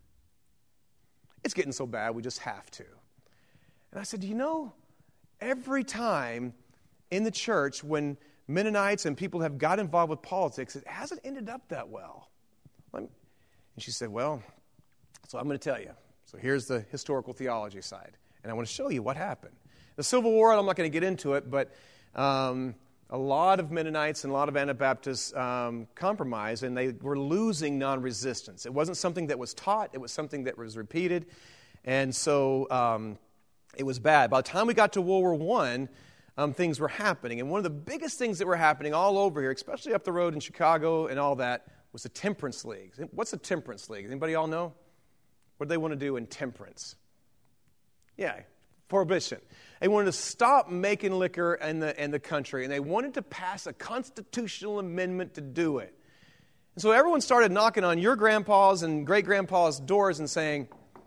It's getting so bad, we just have to. And I said, you know, every time in the church when Mennonites and people have got involved with politics, it hasn't ended up that well. And she said, well, so I'm going to tell you. So here's the historical theology side. And I want to show you what happened. The Civil War, I'm not going to get into it, but um, a lot of Mennonites and a lot of Anabaptists um, compromised, and they were losing non-resistance. It wasn't something that was taught. It was something that was repeated. And so um, it was bad. By the time we got to World War One, um, things were happening. And one of the biggest things that were happening all over here, especially up the road in Chicago and all that, was the temperance leagues. What's a temperance league? Anybody all know? What do they want to do in temperance? Yeah, prohibition. They wanted to stop making liquor in the, in the country, and they wanted to pass a constitutional amendment to do it. And so everyone started knocking on your grandpa's and great-grandpa's doors and saying,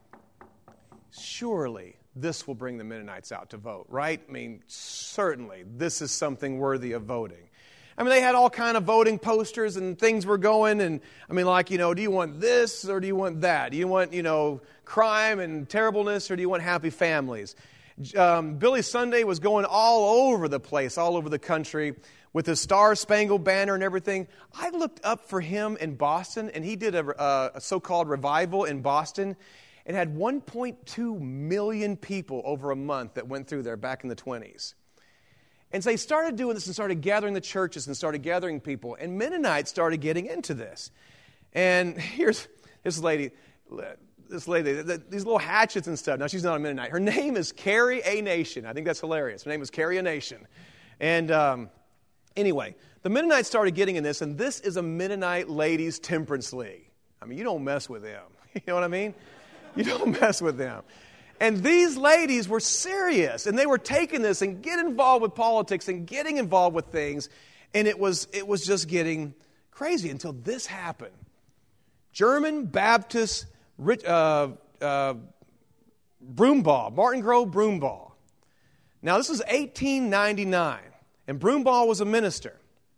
surely this will bring the Mennonites out to vote, right? I mean, certainly this is something worthy of voting. I mean, they had all kind of voting posters and things were going. And, I mean, like, you know, do you want this or do you want that? Do you want, you know, crime and terribleness or do you want happy families? Um, Billy Sunday was going all over the place, all over the country with his Star-Spangled Banner and everything. I looked up for him in Boston, and he did a, a, a so-called revival in Boston. It had one point two million people over a month that went through there back in the twenties. And so they started doing this and started gathering the churches and started gathering people. And Mennonites started getting into this. And here's this lady, this lady, these little hatchets and stuff. Now, she's not a Mennonite. Her name is Carrie A. Nation. I think that's hilarious. Her name is Carrie A. Nation. And um, anyway, the Mennonites started getting in this, and this is a Mennonite ladies' temperance league. I mean, you don't mess with them. You know what I mean? You don't mess with them. And these ladies were serious, and they were taking this and getting involved with politics and getting involved with things, and it was it was just getting crazy until this happened. German Baptist uh, uh, Broomball, Martin Grove Broomball. Now, this was eighteen ninety-nine, and Broomball was a minister.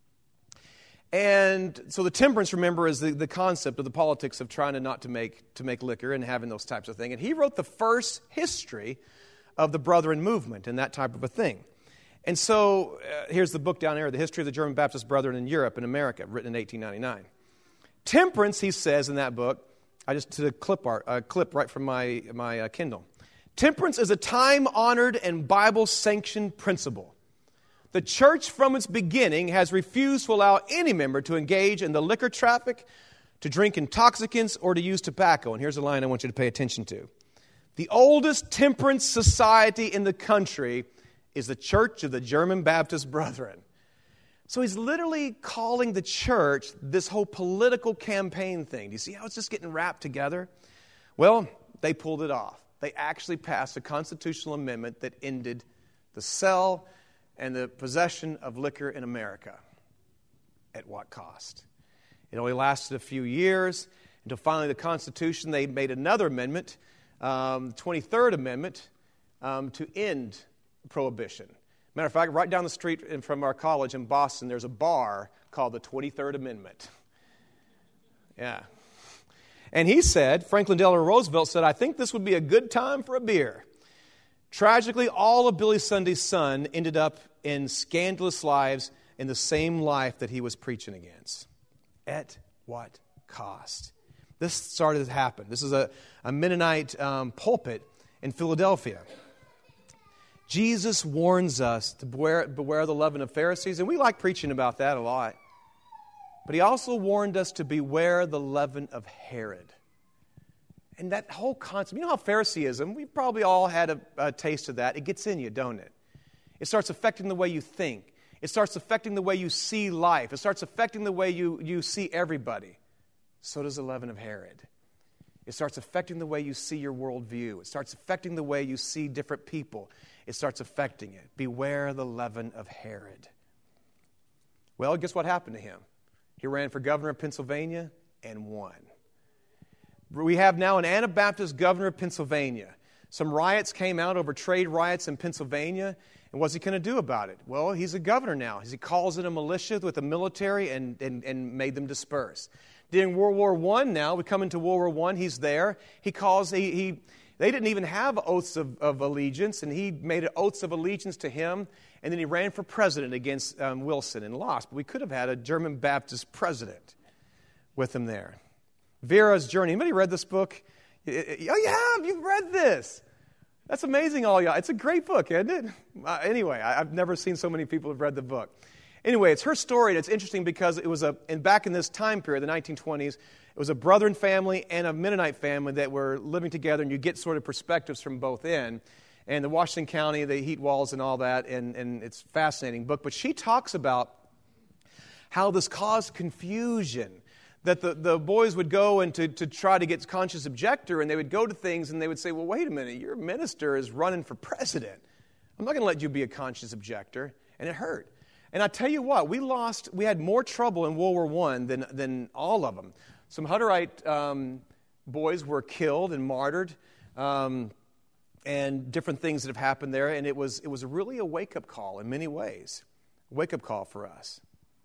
And so the temperance, remember, is the, the concept of the politics of trying to not to make to make liquor and having those types of things. And he wrote the first history of the Brethren movement and that type of a thing. And so uh, here's the book down there, The History of the German Baptist Brethren in Europe and America, written in eighteen ninety-nine. Temperance, he says in that book, I just did a clip, art, a clip right from my, my uh, Kindle. Temperance is a time-honored and Bible-sanctioned principle. The church from its beginning has refused to allow any member to engage in the liquor traffic, to drink intoxicants, or to use tobacco. And here's a line I want you to pay attention to. The oldest temperance society in the country is the Church of the German Baptist Brethren. So he's literally calling the church this whole political campaign thing. Do you see how it's just getting wrapped together? Well, they pulled it off. They actually passed a constitutional amendment that ended the sale and the possession of liquor in America. At what cost? It only lasted a few years until finally the Constitution, they made another amendment, um, the twenty-third Amendment, um, to end prohibition. Matter of fact, right down the street from our college in Boston, there's a bar called the twenty-third Amendment. Yeah. And he said, Franklin Delano Roosevelt said, I think this would be a good time for a beer. Tragically, all of Billy Sunday's son ended up in scandalous lives in the same life that he was preaching against. At what cost? This started to happen. This is a, a Mennonite um, pulpit in Philadelphia. Jesus warns us to beware, beware the leaven of Pharisees, and we like preaching about that a lot. But he also warned us to beware the leaven of Herod. And that whole concept, you know how Phariseeism, we probably all had a, a taste of that. It gets in you, don't it? It starts affecting the way you think. It starts affecting the way you see life. It starts affecting the way you, you see everybody. So does the leaven of Herod. It starts affecting the way you see your worldview. It starts affecting the way you see different people. It starts affecting it. Beware the leaven of Herod. Well, guess what happened to him? He ran for governor of Pennsylvania and won. We have now an Anabaptist governor of Pennsylvania. Some riots came out over trade riots in Pennsylvania. And what's he going to do about it? Well, he's a governor now. He calls in a militia with the military and, and, and made them disperse. During World War One now, we come into World War One, he's there. He calls, he, he they didn't even have oaths of, of allegiance, and he made oaths of allegiance to him. And then he ran for president against um, Wilson and lost. But we could have had a German Baptist president with him there. Vera's Journey. Anybody read this book? Oh, you have. You've read this. That's amazing, all y'all. It's a great book, isn't it? Uh, anyway, I, I've never seen so many people have read the book. Anyway, it's her story, and it's interesting because it was a, and back in this time period, the nineteen twenties, it was a Brethren family and a Mennonite family that were living together, and you get sort of perspectives from both ends. And the Washington County, the heat walls and all that, and, and it's a fascinating book. But she talks about how this caused confusion. That the, the boys would go and to, to try to get conscience objector, and they would go to things and they would say, well, wait a minute, your minister is running for president. I'm not going to let you be a conscience objector. And it hurt. And I tell you what, we lost, we had more trouble in World War One than, than all of them. Some Hutterite um, boys were killed and martyred, um, and different things that have happened there. And it was, it was really a wake-up call in many ways, a wake-up call for us.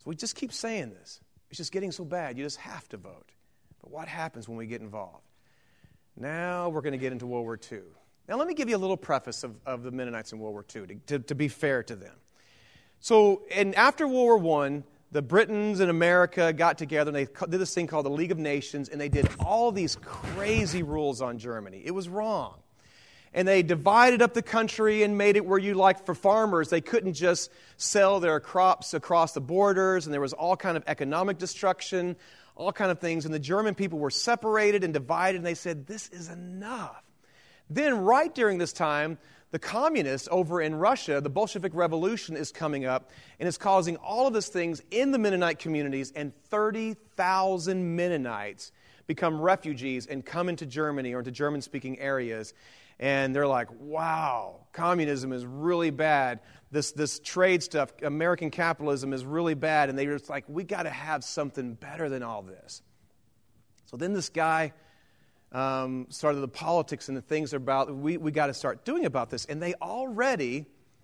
So we just keep saying this. It's just getting so bad, you just have to vote. But what happens when we get involved? Now we're going to get into World War Two. Now let me give you a little preface of, of the Mennonites in World War Two to, to, to be fair to them. So and after World War One, the Britons in America got together and they did this thing called the League of Nations, and they did all these crazy rules on Germany. It was wrong. And they divided up the country and made it where you, like for farmers, they couldn't just sell their crops across the borders, and there was all kind of economic destruction, all kind of things. And the German people were separated and divided, and they said, this is enough. Then right during this time, the communists over in Russia, the Bolshevik Revolution is coming up, and it's causing all of these things in the Mennonite communities, and thirty thousand Mennonites become refugees and come into Germany or into German-speaking areas. And they're like, wow, communism is really bad. This this trade stuff, American capitalism is really bad. And they're just like, we got to have something better than all this. So then this guy um, started the politics and the things about, we, we got to start doing about this. And they already,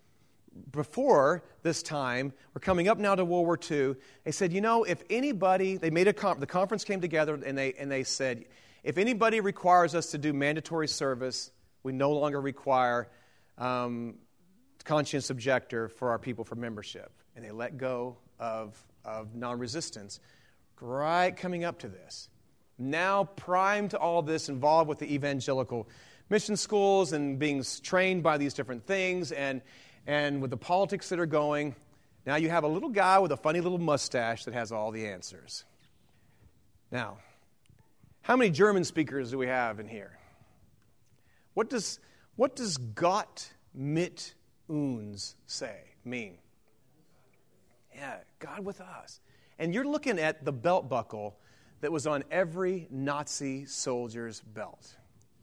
before this time, we're coming up now to World War Two, they said, you know, if anybody, they made a, con- the conference came together and they and they said, if anybody requires us to do mandatory service, we no longer require um, conscience objector for our people for membership. And they let go of, of non-resistance right coming up to this. Now primed to all this, involved with the evangelical mission schools and being trained by these different things and, and with the politics that are going, now you have a little guy with a funny little mustache that has all the answers. Now, how many German speakers do we have in here? What does what does Gott mit uns say mean? Yeah, God with us. And you're looking at the belt buckle that was on every Nazi soldier's belt.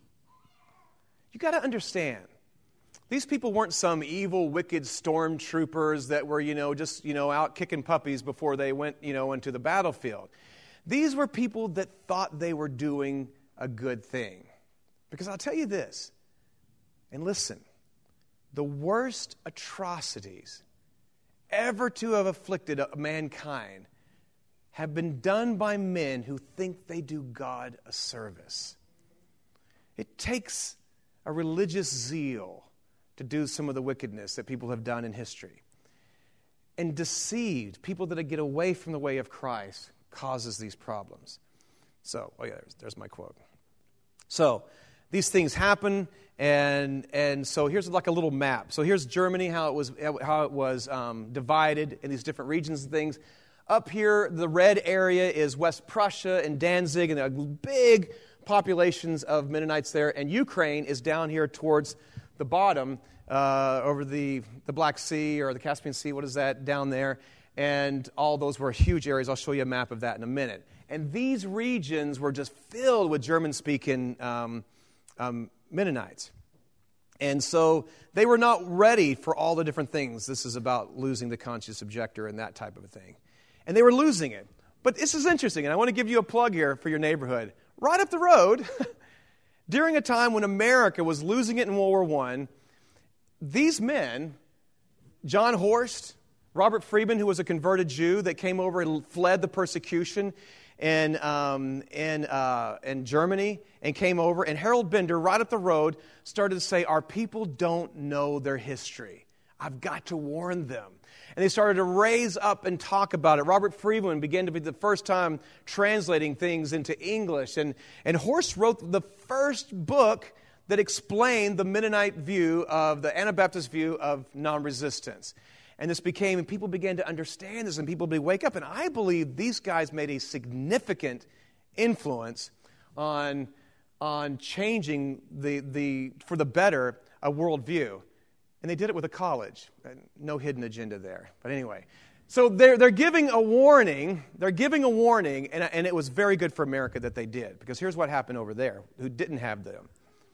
You got to understand, these people weren't some evil, wicked stormtroopers that were, you know, just, you know, out kicking puppies before they went, you know, into the battlefield. These were people that thought they were doing a good thing. Because I'll tell you this, and listen, the worst atrocities ever to have afflicted mankind have been done by men who think they do God a service. It takes a religious zeal to do some of the wickedness that people have done in history. And deceived, people that get away from the way of Christ, causes these problems. So, oh yeah, there's, there's my quote. So, these things happen, and and so here's like a little map. So here's Germany, how it was how it was um, divided in these different regions and things. Up here, the red area is West Prussia and Danzig, and there are big populations of Mennonites there. And Ukraine is down here towards the bottom, uh, over the, the Black Sea or the Caspian Sea. What is that down there? And all those were huge areas. I'll show you a map of that in a minute. And these regions were just filled with German-speaking um, um, Mennonites. And so they were not ready for all the different things. This is about losing the conscience objector and that type of a thing. And they were losing it. But this is interesting, and I want to give you a plug here for your neighborhood. Right up the road, during a time when America was losing it in World War One, these men, John Horst, Robert Friedman, who was a converted Jew that came over and fled the persecution in, um, in, uh, in Germany and came over, and Harold Bender, right up the road, started to say, our people don't know their history. I've got to warn them. And they started to raise up and talk about it. Robert Friedman began to be the first time translating things into English. And, and Horst wrote the first book that explained the Mennonite view of, the Anabaptist view of non-resistance. And this became, and people began to understand this, and people began to wake up. And I believe these guys made a significant influence on, on changing the, the, for the better, a worldview. And they did it with a college. No hidden agenda there. But anyway, so they're, they're giving a warning. They're giving a warning, and, and it was very good for America that they did. Because here's what happened over there, who didn't have them.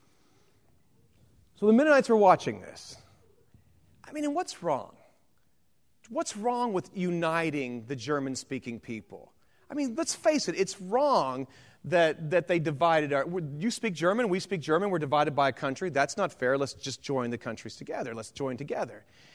So the Mennonites were watching this. I mean, and what's wrong? What's wrong with uniting the German-speaking people? I mean, let's face it, it's wrong that, that they divided our... You speak German, we speak German, we're divided by a country. That's not fair. Let's just join the countries together. Let's join together.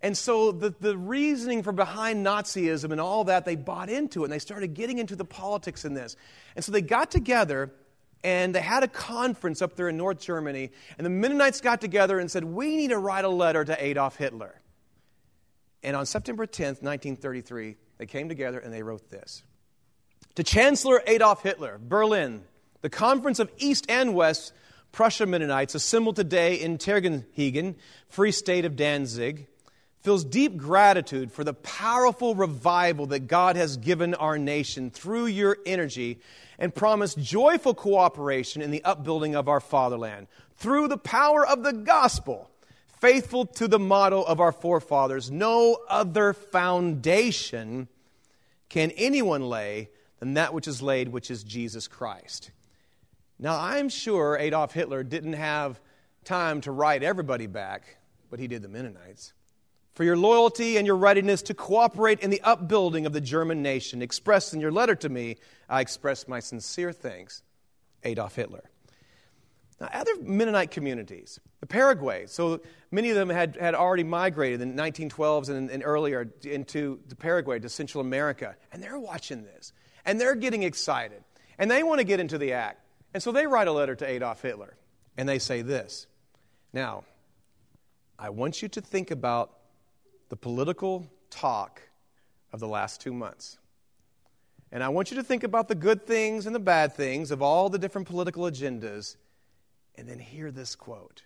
And so the, the reasoning for behind Nazism and all that, they bought into it, and they started getting into the politics in this. And so they got together, and they had a conference up there in North Germany, and the Mennonites got together and said, we need to write a letter to Adolf Hitler. And on September tenth, nineteen thirty-three, they came together and they wrote this. To Chancellor Adolf Hitler, Berlin, the Conference of East and West Prussia Mennonites assembled today in Tegernsheim, Free State of Danzig, feels deep gratitude for the powerful revival that God has given our nation through your energy and promised joyful cooperation in the upbuilding of our fatherland through the power of the gospel, faithful to the motto of our forefathers. No other foundation can anyone lay than that which is laid, which is Jesus Christ. Now, I'm sure Adolf Hitler didn't have time to write everybody back, but he did the Mennonites. For your loyalty and your readiness to cooperate in the upbuilding of the German nation, expressed in your letter to me, I express my sincere thanks, Adolf Hitler. Now, other Mennonite communities, the Paraguay, so many of them had, had already migrated in the nineteen twelves and, and earlier into the Paraguay, to Central America, and they're watching this, and they're getting excited, and they want to get into the act. And so they write a letter to Adolf Hitler, and they say this. Now, I want you to think about the political talk of the last two months. And I want you to think about the good things and the bad things of all the different political agendas, and then hear this quote.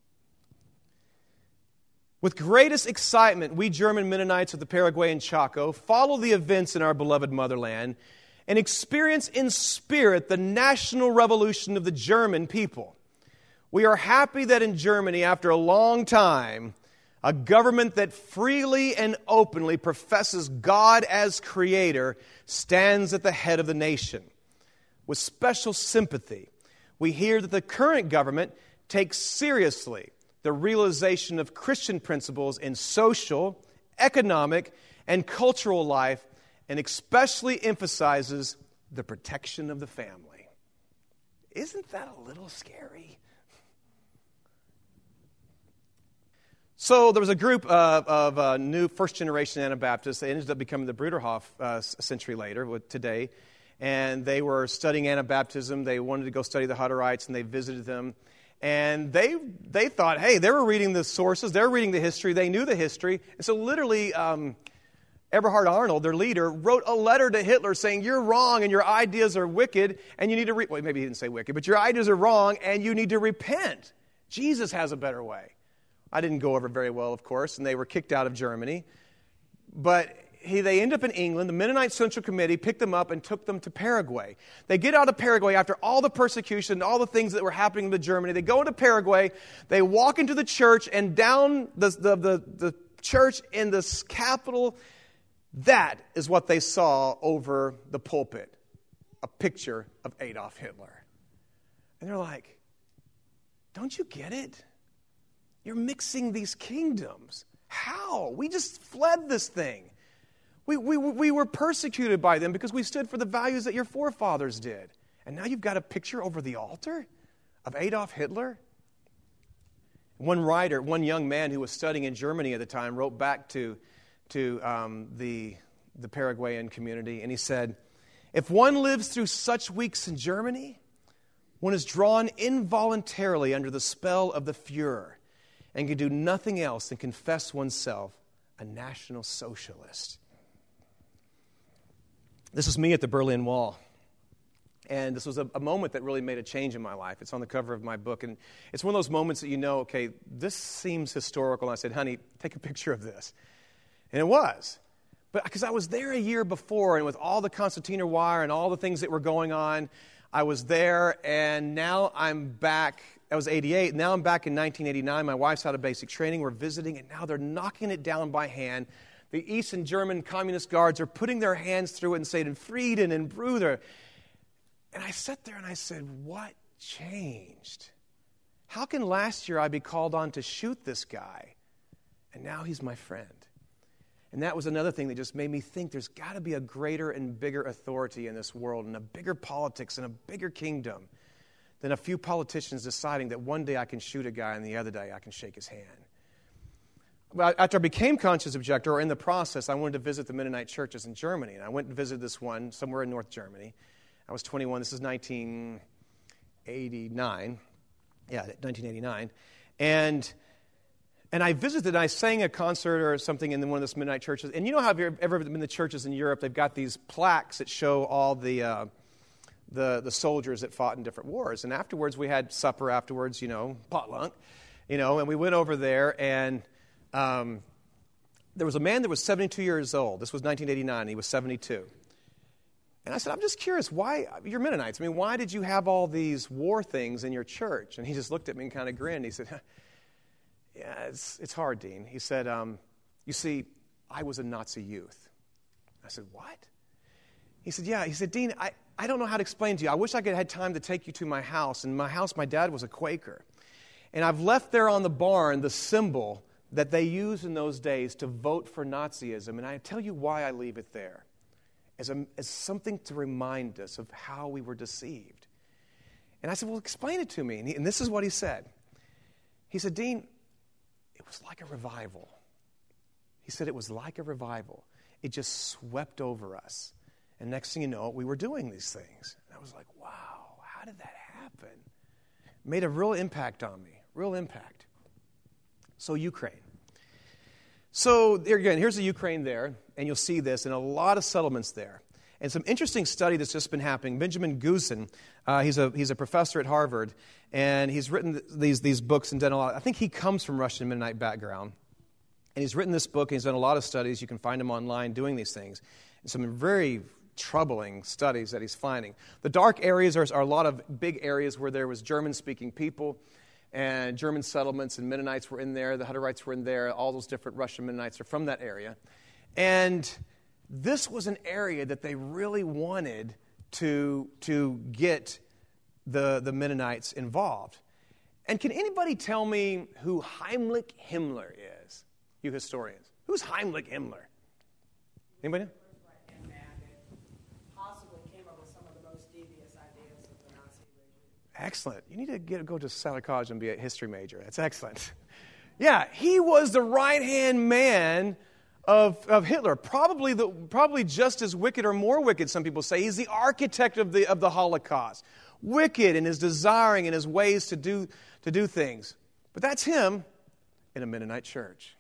With greatest excitement, we German Mennonites of the Paraguay and Chaco follow the events in our beloved motherland and experience in spirit the national revolution of the German people. We are happy that in Germany, after a long time, a government that freely and openly professes God as creator stands at the head of the nation. With special sympathy, we hear that the current government takes seriously the realization of Christian principles in social, economic, and cultural life, and especially emphasizes the protection of the family. Isn't that a little scary? So there was a group uh, of uh, new first-generation Anabaptists. They ended up becoming the Bruderhof uh, a century later, with today. And they were studying Anabaptism. They wanted to go study the Hutterites, and they visited them. And they they thought, hey, they were reading the sources. They were reading the history. They knew the history. And so literally, um, Eberhard Arnold, their leader, wrote a letter to Hitler saying, you're wrong and your ideas are wicked, and you need to, re-. well, maybe he didn't say wicked, but your ideas are wrong, and you need to repent. Jesus has a better way. I didn't go over very well, of course, and they were kicked out of Germany. But he, they end up in England. The Mennonite Central Committee picked them up and took them to Paraguay. They get out of Paraguay after all the persecution, all the things that were happening in Germany. They go into Paraguay. They walk into the church, and down the, the, the, the church in this capital, that is what they saw over the pulpit, a picture of Adolf Hitler. And they're like, don't you get it? You're mixing these kingdoms. How? We just fled this thing. We, we, we were persecuted by them because we stood for the values that your forefathers did. And now you've got a picture over the altar of Adolf Hitler? One writer, one young man who was studying in Germany at the time, wrote back to, to um, the, the Paraguayan community, and he said, if one lives through such weeks in Germany, one is drawn involuntarily under the spell of the Fuhrer and can do nothing else than confess oneself a National Socialist. This is me at the Berlin Wall. And this was a, a moment that really made a change in my life. It's on the cover of my book. And it's one of those moments that you know, okay, this seems historical. And I said, honey, take a picture of this. And it was. But because I was there a year before, and with all the concertina wire and all the things that were going on, I was there, and now I'm back. That was eighty-eight. Now I'm back in nineteen eighty-nine. My wife's out of basic training. We're visiting, and now they're knocking it down by hand. The Eastern German Communist Guards are putting their hands through it and saying, Frieden and Bruder. And I sat there and I said, what changed? How can last year I be called on to shoot this guy, and now he's my friend? And that was another thing that just made me think there's got to be a greater and bigger authority in this world, and a bigger politics and a bigger kingdom than a few politicians deciding that one day I can shoot a guy and the other day I can shake his hand. well, after I became conscious objector, or in the process, I wanted to visit the Mennonite churches in Germany. And I went and visited this one somewhere in North Germany. I was twenty-one. This is nineteen eighty-nine. Yeah, nineteen eighty-nine. And and I visited, and I sang a concert or something in one of those Mennonite churches. And you know how if you've ever been in the churches in Europe, they've got these plaques that show all the, uh, the, the soldiers that fought in different wars. And afterwards, we had supper afterwards, you know, potluck, you know, and we went over there, and um, there was a man that was seventy-two years old. This was nineteen eighty-nine. He was seventy-two. And I said, I'm just curious, why, you're Mennonites, I mean, why did you have all these war things in your church? And he just looked at me and kind of grinned. He said, yeah, it's, it's hard, Dean. He said, um, you see, I was a Nazi youth. I said, what? He said, yeah. He said, Dean, I, I don't know how to explain to you. I wish I could have had time to take you to my house. In my house, my dad was a Quaker. And I've left there on the barn the symbol that they used in those days to vote for Nazism. And I tell you why I leave it there. As, a, as something to remind us of how we were deceived. And I said, well, explain it to me. And, he, and this is what he said. He said, Dean, it was like a revival. He said it was like a revival. It just swept over us. And next thing you know, we were doing these things. And I was like, wow, how did that happen? It made a real impact on me, real impact. So Ukraine. So there again, here's the Ukraine there, and you'll see this, and a lot of settlements there. And some interesting study that's just been happening. Benjamin Gusen, uh, he's a he's a professor at Harvard, and he's written these these books and done a lot. I think he comes from Russian Mennonite background, and he's written this book, and he's done a lot of studies. You can find him online doing these things. And some very troubling studies that he's finding. The dark areas are, are a lot of big areas where there was German-speaking people, and German settlements, and Mennonites were in there, the Hutterites were in there, all those different Russian Mennonites are from that area. And this was an area that they really wanted to, to get the, the Mennonites involved. And can anybody tell me who Heimlich Himmler is? You historians. Who's Heimlich Himmler? Anybody know? Excellent. You need to get, go to Salad College and be a history major. That's excellent. Yeah, he was the right-hand man of, of Hitler. Probably the probably just as wicked or more wicked, some people say. He's the architect of the of the Holocaust. Wicked in his desiring and his ways to do to do things. But that's him in a Mennonite church.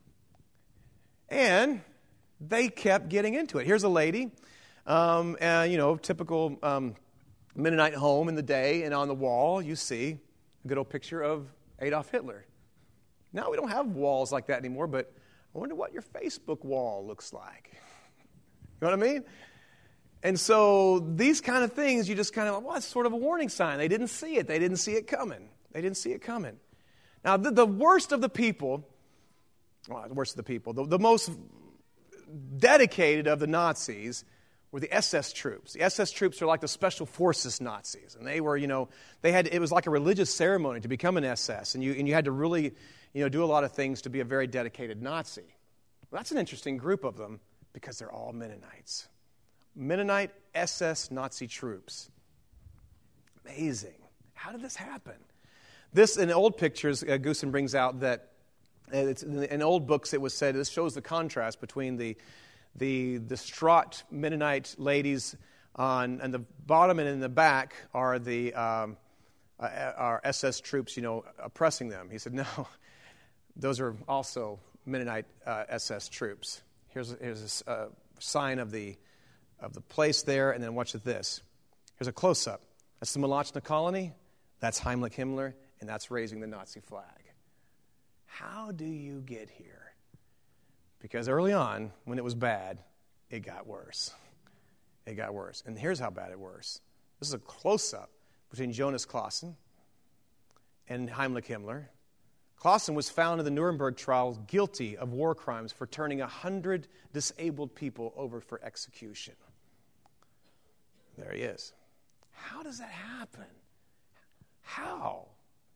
And they kept getting into it. Here's a lady, um, and, you know, typical Um, Mennonite home in the day, and on the wall you see a good old picture of Adolf Hitler. Now we don't have walls like that anymore, but I wonder what your Facebook wall looks like. You know what I mean? And so these kind of things, you just kind of, well, it's sort of a warning sign. They didn't see it. They didn't see it coming. They didn't see it coming. Now, the, the worst of the people, well, the worst of the people, the, the most dedicated of the Nazis were the S S troops. The S S troops are like the Special Forces Nazis. And they were, you know, they had, it was like a religious ceremony to become an S S. And you, and you had to really, you know, do a lot of things to be a very dedicated Nazi. Well, that's an interesting group of them because they're all Mennonites. Mennonite S S Nazi troops. Amazing. How did this happen? This, in old pictures, uh, Gusen brings out that, uh, it's, in old books it was said, this shows the contrast between the The distraught Mennonite ladies on, on the bottom and in the back are the um, uh, are S S troops, you know, oppressing them. He said, no, those are also Mennonite uh, S S troops. Here's here's a uh, sign of the of the place there, and then watch this. Here's a close-up. That's the Malachna colony. That's Heimlich Himmler, and that's raising the Nazi flag. How do you get here? Because early on, when it was bad, it got worse. It got worse. And here's how bad it was. This is a close-up between Jonas Clausen and Heimlich Himmler. Clausen was found in the Nuremberg trials guilty of war crimes for turning one hundred disabled people over for execution. There he is. How does that happen? How?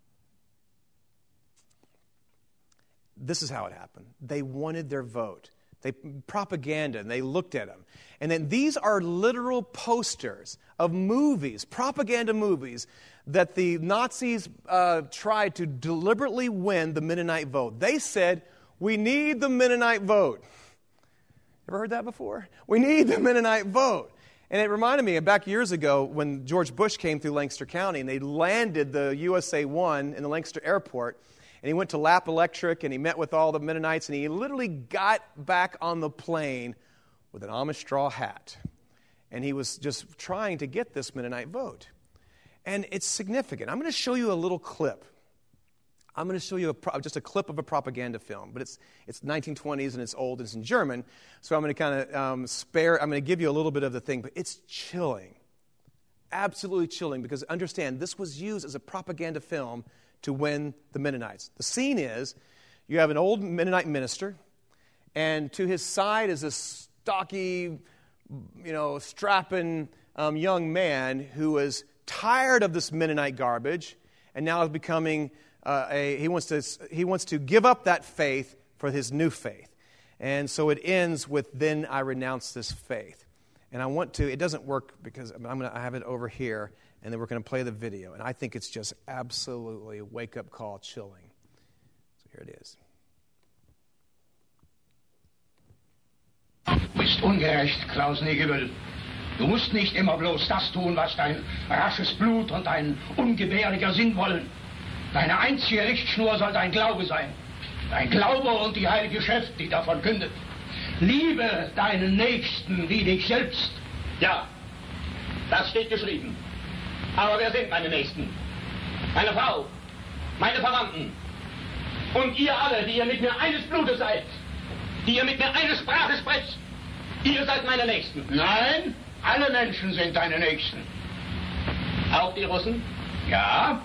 This is how it happened. They wanted their vote. They propaganda, and they looked at them. And then these are literal posters of movies, propaganda movies, that the Nazis uh, tried to deliberately win the Mennonite vote. They said, We need the Mennonite vote. Ever heard that before? We need the Mennonite vote. And it reminded me of back years ago when George Bush came through Lancaster County and they landed the U S A one in the Lancaster airport. And he went to Lap Electric and he met with all the Mennonites and he literally got back on the plane with an Amish straw hat. And he was just trying to get this Mennonite vote. And it's significant. I'm going to show you a little clip. I'm going to show you a pro- just a clip of a propaganda film, but it's it's nineteen twenties and it's old and it's in German, so I'm going to kind of um, spare, I'm going to give you a little bit of the thing, but it's chilling, absolutely chilling, because understand, this was used as a propaganda film to win the Mennonites. The scene is, you have an old Mennonite minister, and to his side is this stocky, you know, strapping um, young man who is tired of this Mennonite garbage, and now is becoming Uh, a, he wants to he wants to give up that faith for his new faith. And so it ends with, then I renounce this faith. And I want to, it doesn't work because I'm going to I have it over here, and then we're going to play the video. And I think it's just absolutely a wake-up call, chilling. So here it is. Du bist ungerecht, Klaus Negebüll. Du musst nicht immer bloß das tun, was dein rasches Blut und dein ungebärdiger Sinn wollen. Deine einzige Richtschnur soll dein Glaube sein. Dein Glaube und die heilige Schrift, die davon kündet. Liebe deinen Nächsten wie dich selbst. Ja, das steht geschrieben. Aber wer sind meine Nächsten? Meine Frau, meine Verwandten. Und ihr alle, die ihr mit mir eines Blutes seid. Die ihr mit mir eine Sprache sprecht. Ihr seid meine Nächsten. Nein, alle Menschen sind deine Nächsten. Auch die Russen? Ja.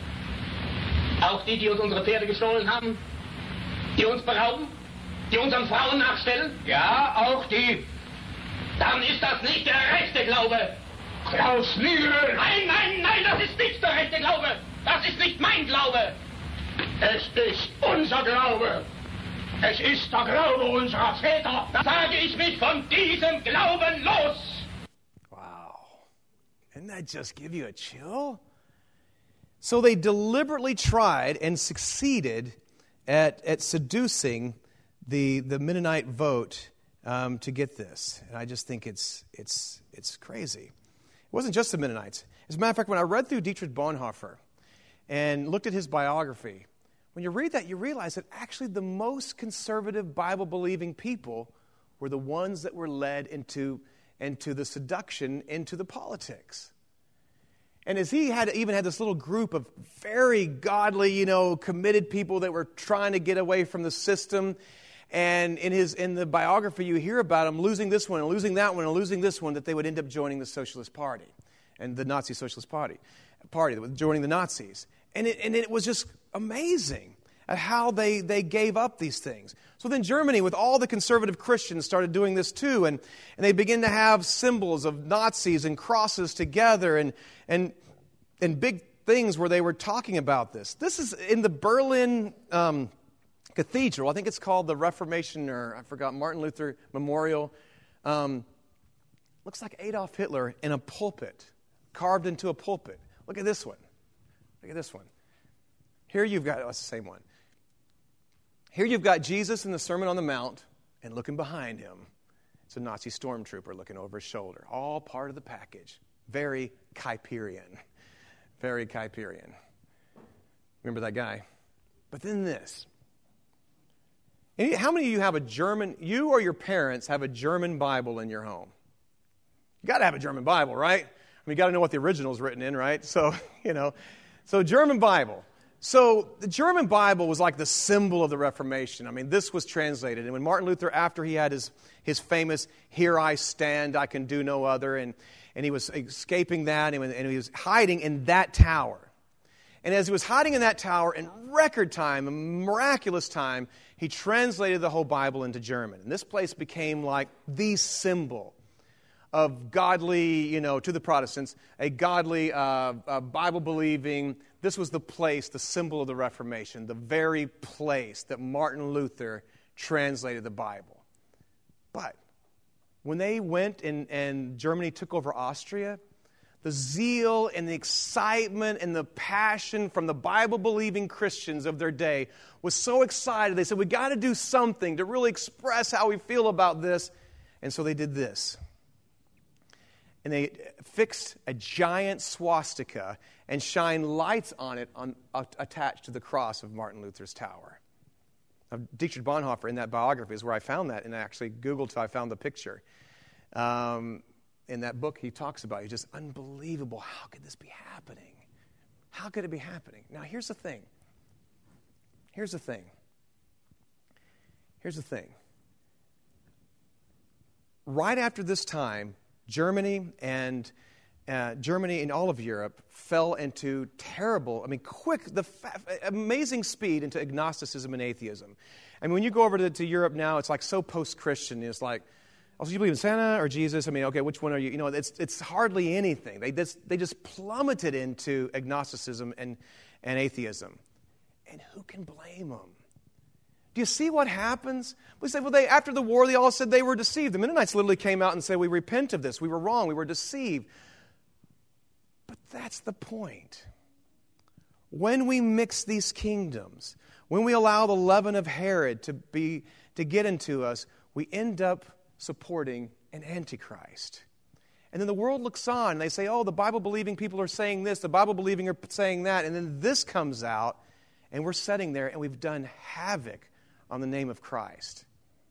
Auch die, die uns unsere Pferde gestohlen haben? Die uns berauben? Die unseren Frauen nachstellen? Ja, auch die. Dann ist das nicht der rechte Glaube. Klaus Negebüll! Nein, nein, nein, das ist nicht der rechte Glaube. Das ist nicht mein Glaube. Es ist unser Glaube. Es ist der Glaube unserer Väter. Da sage ich mich von diesem Glauben los. Wow. Didn't that just give you a chill? So they deliberately tried and succeeded at, at seducing the, the Mennonite vote um, to get this. And I just think it's, it's, it's crazy. It wasn't just the Mennonites. As a matter of fact, when I read through Dietrich Bonhoeffer and looked at his biography, when you read that, you realize that actually the most conservative Bible-believing people were the ones that were led into, into the seduction, into the politics. And as he had even had this little group of very godly, you know, committed people that were trying to get away from the system. And in his in the biography, you hear about him losing this one and losing that one and losing this one, that they would end up joining the Socialist Party and the Nazi Socialist Party, party joining the Nazis. And it, and it was just amazing at how they, they gave up these things. So then Germany, with all the conservative Christians, started doing this too, and, and they begin to have symbols of Nazis and crosses together and, and, and big things where they were talking about this. This is in the Berlin um, Cathedral. I think it's called the Reformation, or I forgot, Martin Luther Memorial. Um, looks like Adolf Hitler in a pulpit, carved into a pulpit. Look at this one. Look at this one. Here you've got, oh, it's the same one. Here you've got Jesus in the Sermon on the Mount, and looking behind him, it's a Nazi stormtrooper looking over his shoulder. All part of the package. Very Kuyperian. Very Kuyperian. Remember that guy? But then this. And how many of you have a German, you or your parents have a German Bible in your home? You got to have a German Bible, right? I mean, you got to know what the original is written in, right? So, you know, so German Bible. So the German Bible was like the symbol of the Reformation. I mean, this was translated. And when Martin Luther, after he had his, his famous, "Here I stand, I can do no other," and, and he was escaping that, and, and he was hiding in that tower. And as he was hiding in that tower, in record time, a miraculous time, he translated the whole Bible into German. And this place became like the symbol of godly, you know, to the Protestants, a godly, uh, uh, Bible-believing. This was the place, the symbol of the Reformation, the very place that Martin Luther translated the Bible. But when they went and, and Germany took over Austria, the zeal and the excitement and the passion from the Bible-believing Christians of their day was so excited. They said, we got to do something to really express how we feel about this. And so they did this. And they fixed a giant swastika and shined lights on it on, uh, attached to the cross of Martin Luther's tower. Now, Dietrich Bonhoeffer, in that biography, is where I found that, and I actually Googled till I found the picture. Um, in that book, he talks about it. It's just unbelievable. How could this be happening? How could it be happening? Now, here's the thing. Here's the thing. Here's the thing. Right after this time, Germany and uh, Germany and all of Europe fell into terrible, I mean, quick, the fa- amazing speed into agnosticism and atheism. I mean, when you go over to, to Europe now, it's like so post-Christian. It's like, oh, so you believe in Santa or Jesus? I mean, okay, which one are you? You know, it's it's hardly anything. They just they just plummeted into agnosticism and and atheism, and who can blame them? Do you see what happens? We say, well, they after the war, they all said they were deceived. The Mennonites literally came out and said, we repent of this. We were wrong. We were deceived. But that's the point. When we mix these kingdoms, when we allow the leaven of Herod to be to get into us, we end up supporting an antichrist. And then the world looks on and they say, oh, the Bible-believing people are saying this, the Bible-believing are saying that, and then this comes out, and we're sitting there and we've done havoc on the name of Christ.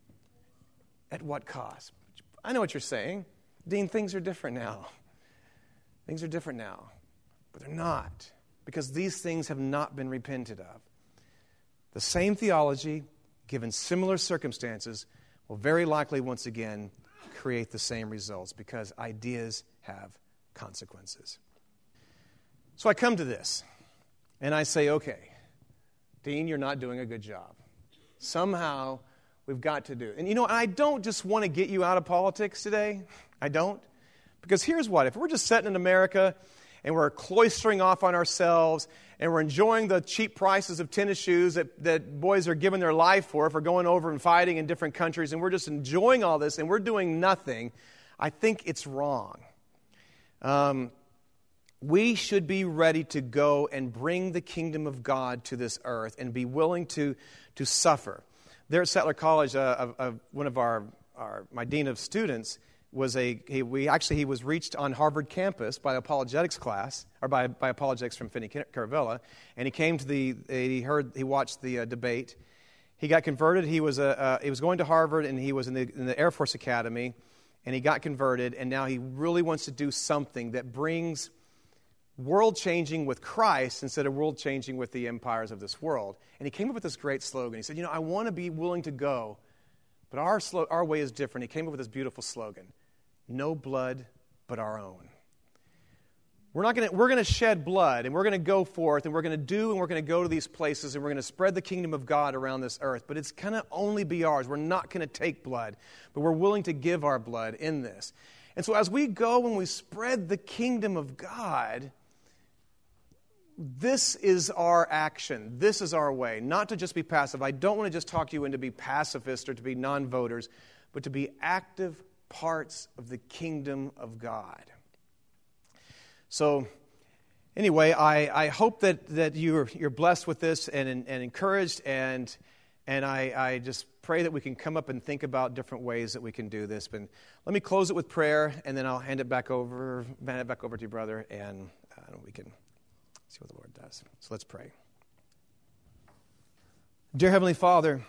At what cost? I know what you're saying. Dean, things are different now. Things are different now. But they're not, because these things have not been repented of. The same theology, given similar circumstances, will very likely once again create the same results, because ideas have consequences. So I come to this, and I say, okay, Dean, you're not doing a good job. Somehow, we've got to do it. And you know, I don't just want to get you out of politics today. I don't. Because here's what. If we're just sitting in America and we're cloistering off on ourselves and we're enjoying the cheap prices of tennis shoes that, that boys are giving their life for if we're going over and fighting in different countries, and we're just enjoying all this and we're doing nothing, I think it's wrong. Um, we should be ready to go and bring the kingdom of God to this earth and be willing to, to suffer. There at Settler College, uh, uh, one of our, our my dean of students was a he, we actually he was reached on Harvard campus by apologetics class or by by apologetics from Finney Caravella, and he came to the he heard he watched the uh, debate. He got converted. He was a uh, he was going to Harvard, and he was in the in the Air Force Academy, and he got converted, and now he really wants to do something that brings world changing with Christ instead of world changing with the empires of this world. And he came up with this great slogan. He said, you know, I want to be willing to go, but our slo- our way is different. He came up with this beautiful slogan: no blood but our own. We're not going to we're going to shed blood, and we're going to go forth, and we're going to do, and we're going to go to these places, and we're going to spread the kingdom of God around this earth. But it's going to only be ours. We're not going to take blood, but we're willing to give our blood in this. And so as we go and we spread the kingdom of God, this is our action. This is our way. Not to just be passive. I don't want to just talk you into be pacifists or to be non-voters, but to be active parts of the kingdom of God. So, anyway, I, I hope that, that you're you're blessed with this and, and encouraged, and and I, I just pray that we can come up and think about different ways that we can do this. But let me close it with prayer, and then I'll hand it back over, hand it back over to you, brother, and uh, we can see what the Lord does. So let's pray. Dear Heavenly Father,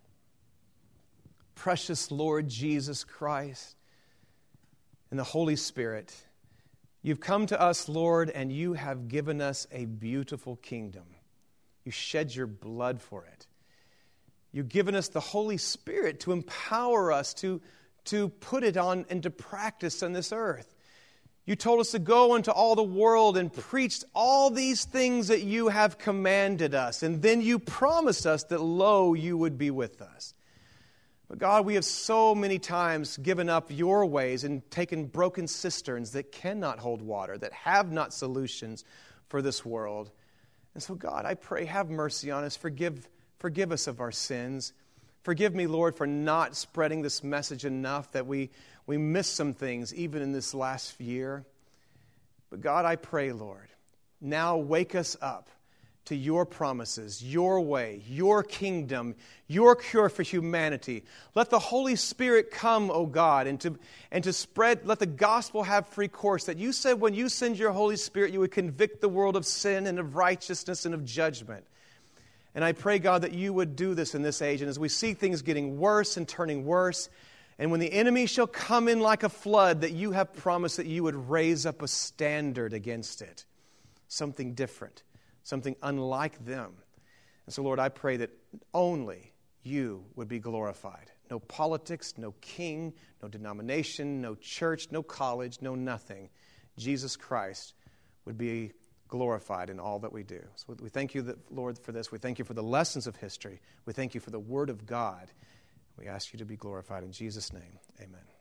precious Lord Jesus Christ, and the Holy Spirit, you've come to us, Lord, and you have given us a beautiful kingdom. You shed your blood for it. You've given us the Holy Spirit to empower us to, to put it on into practice on this earth. You told us to go into all the world and preach all these things that you have commanded us. And then you promised us that, lo, you would be with us. But God, we have so many times given up your ways and taken broken cisterns that cannot hold water, that have not solutions for this world. And so, God, I pray, have mercy on us. Forgive, forgive us of our sins. Forgive me, Lord, for not spreading this message enough, that we, we missed some things even in this last year. But God, I pray, Lord, now wake us up to your promises, your way, your kingdom, your cure for humanity. Let the Holy Spirit come, O God, and to, and to spread, let the gospel have free course. That you said when you send your Holy Spirit, you would convict the world of sin and of righteousness and of judgment. And I pray, God, that you would do this in this age. And as we see things getting worse and turning worse, and when the enemy shall come in like a flood, that you have promised that you would raise up a standard against it. Something different. Something unlike them. And so, Lord, I pray that only you would be glorified. No politics, no king, no denomination, no church, no college, no nothing. Jesus Christ would be glorified in all that we do. So we thank you, that, Lord, for this. We thank you for the lessons of history. We thank you for the Word of God. We ask you to be glorified in Jesus' name. Amen.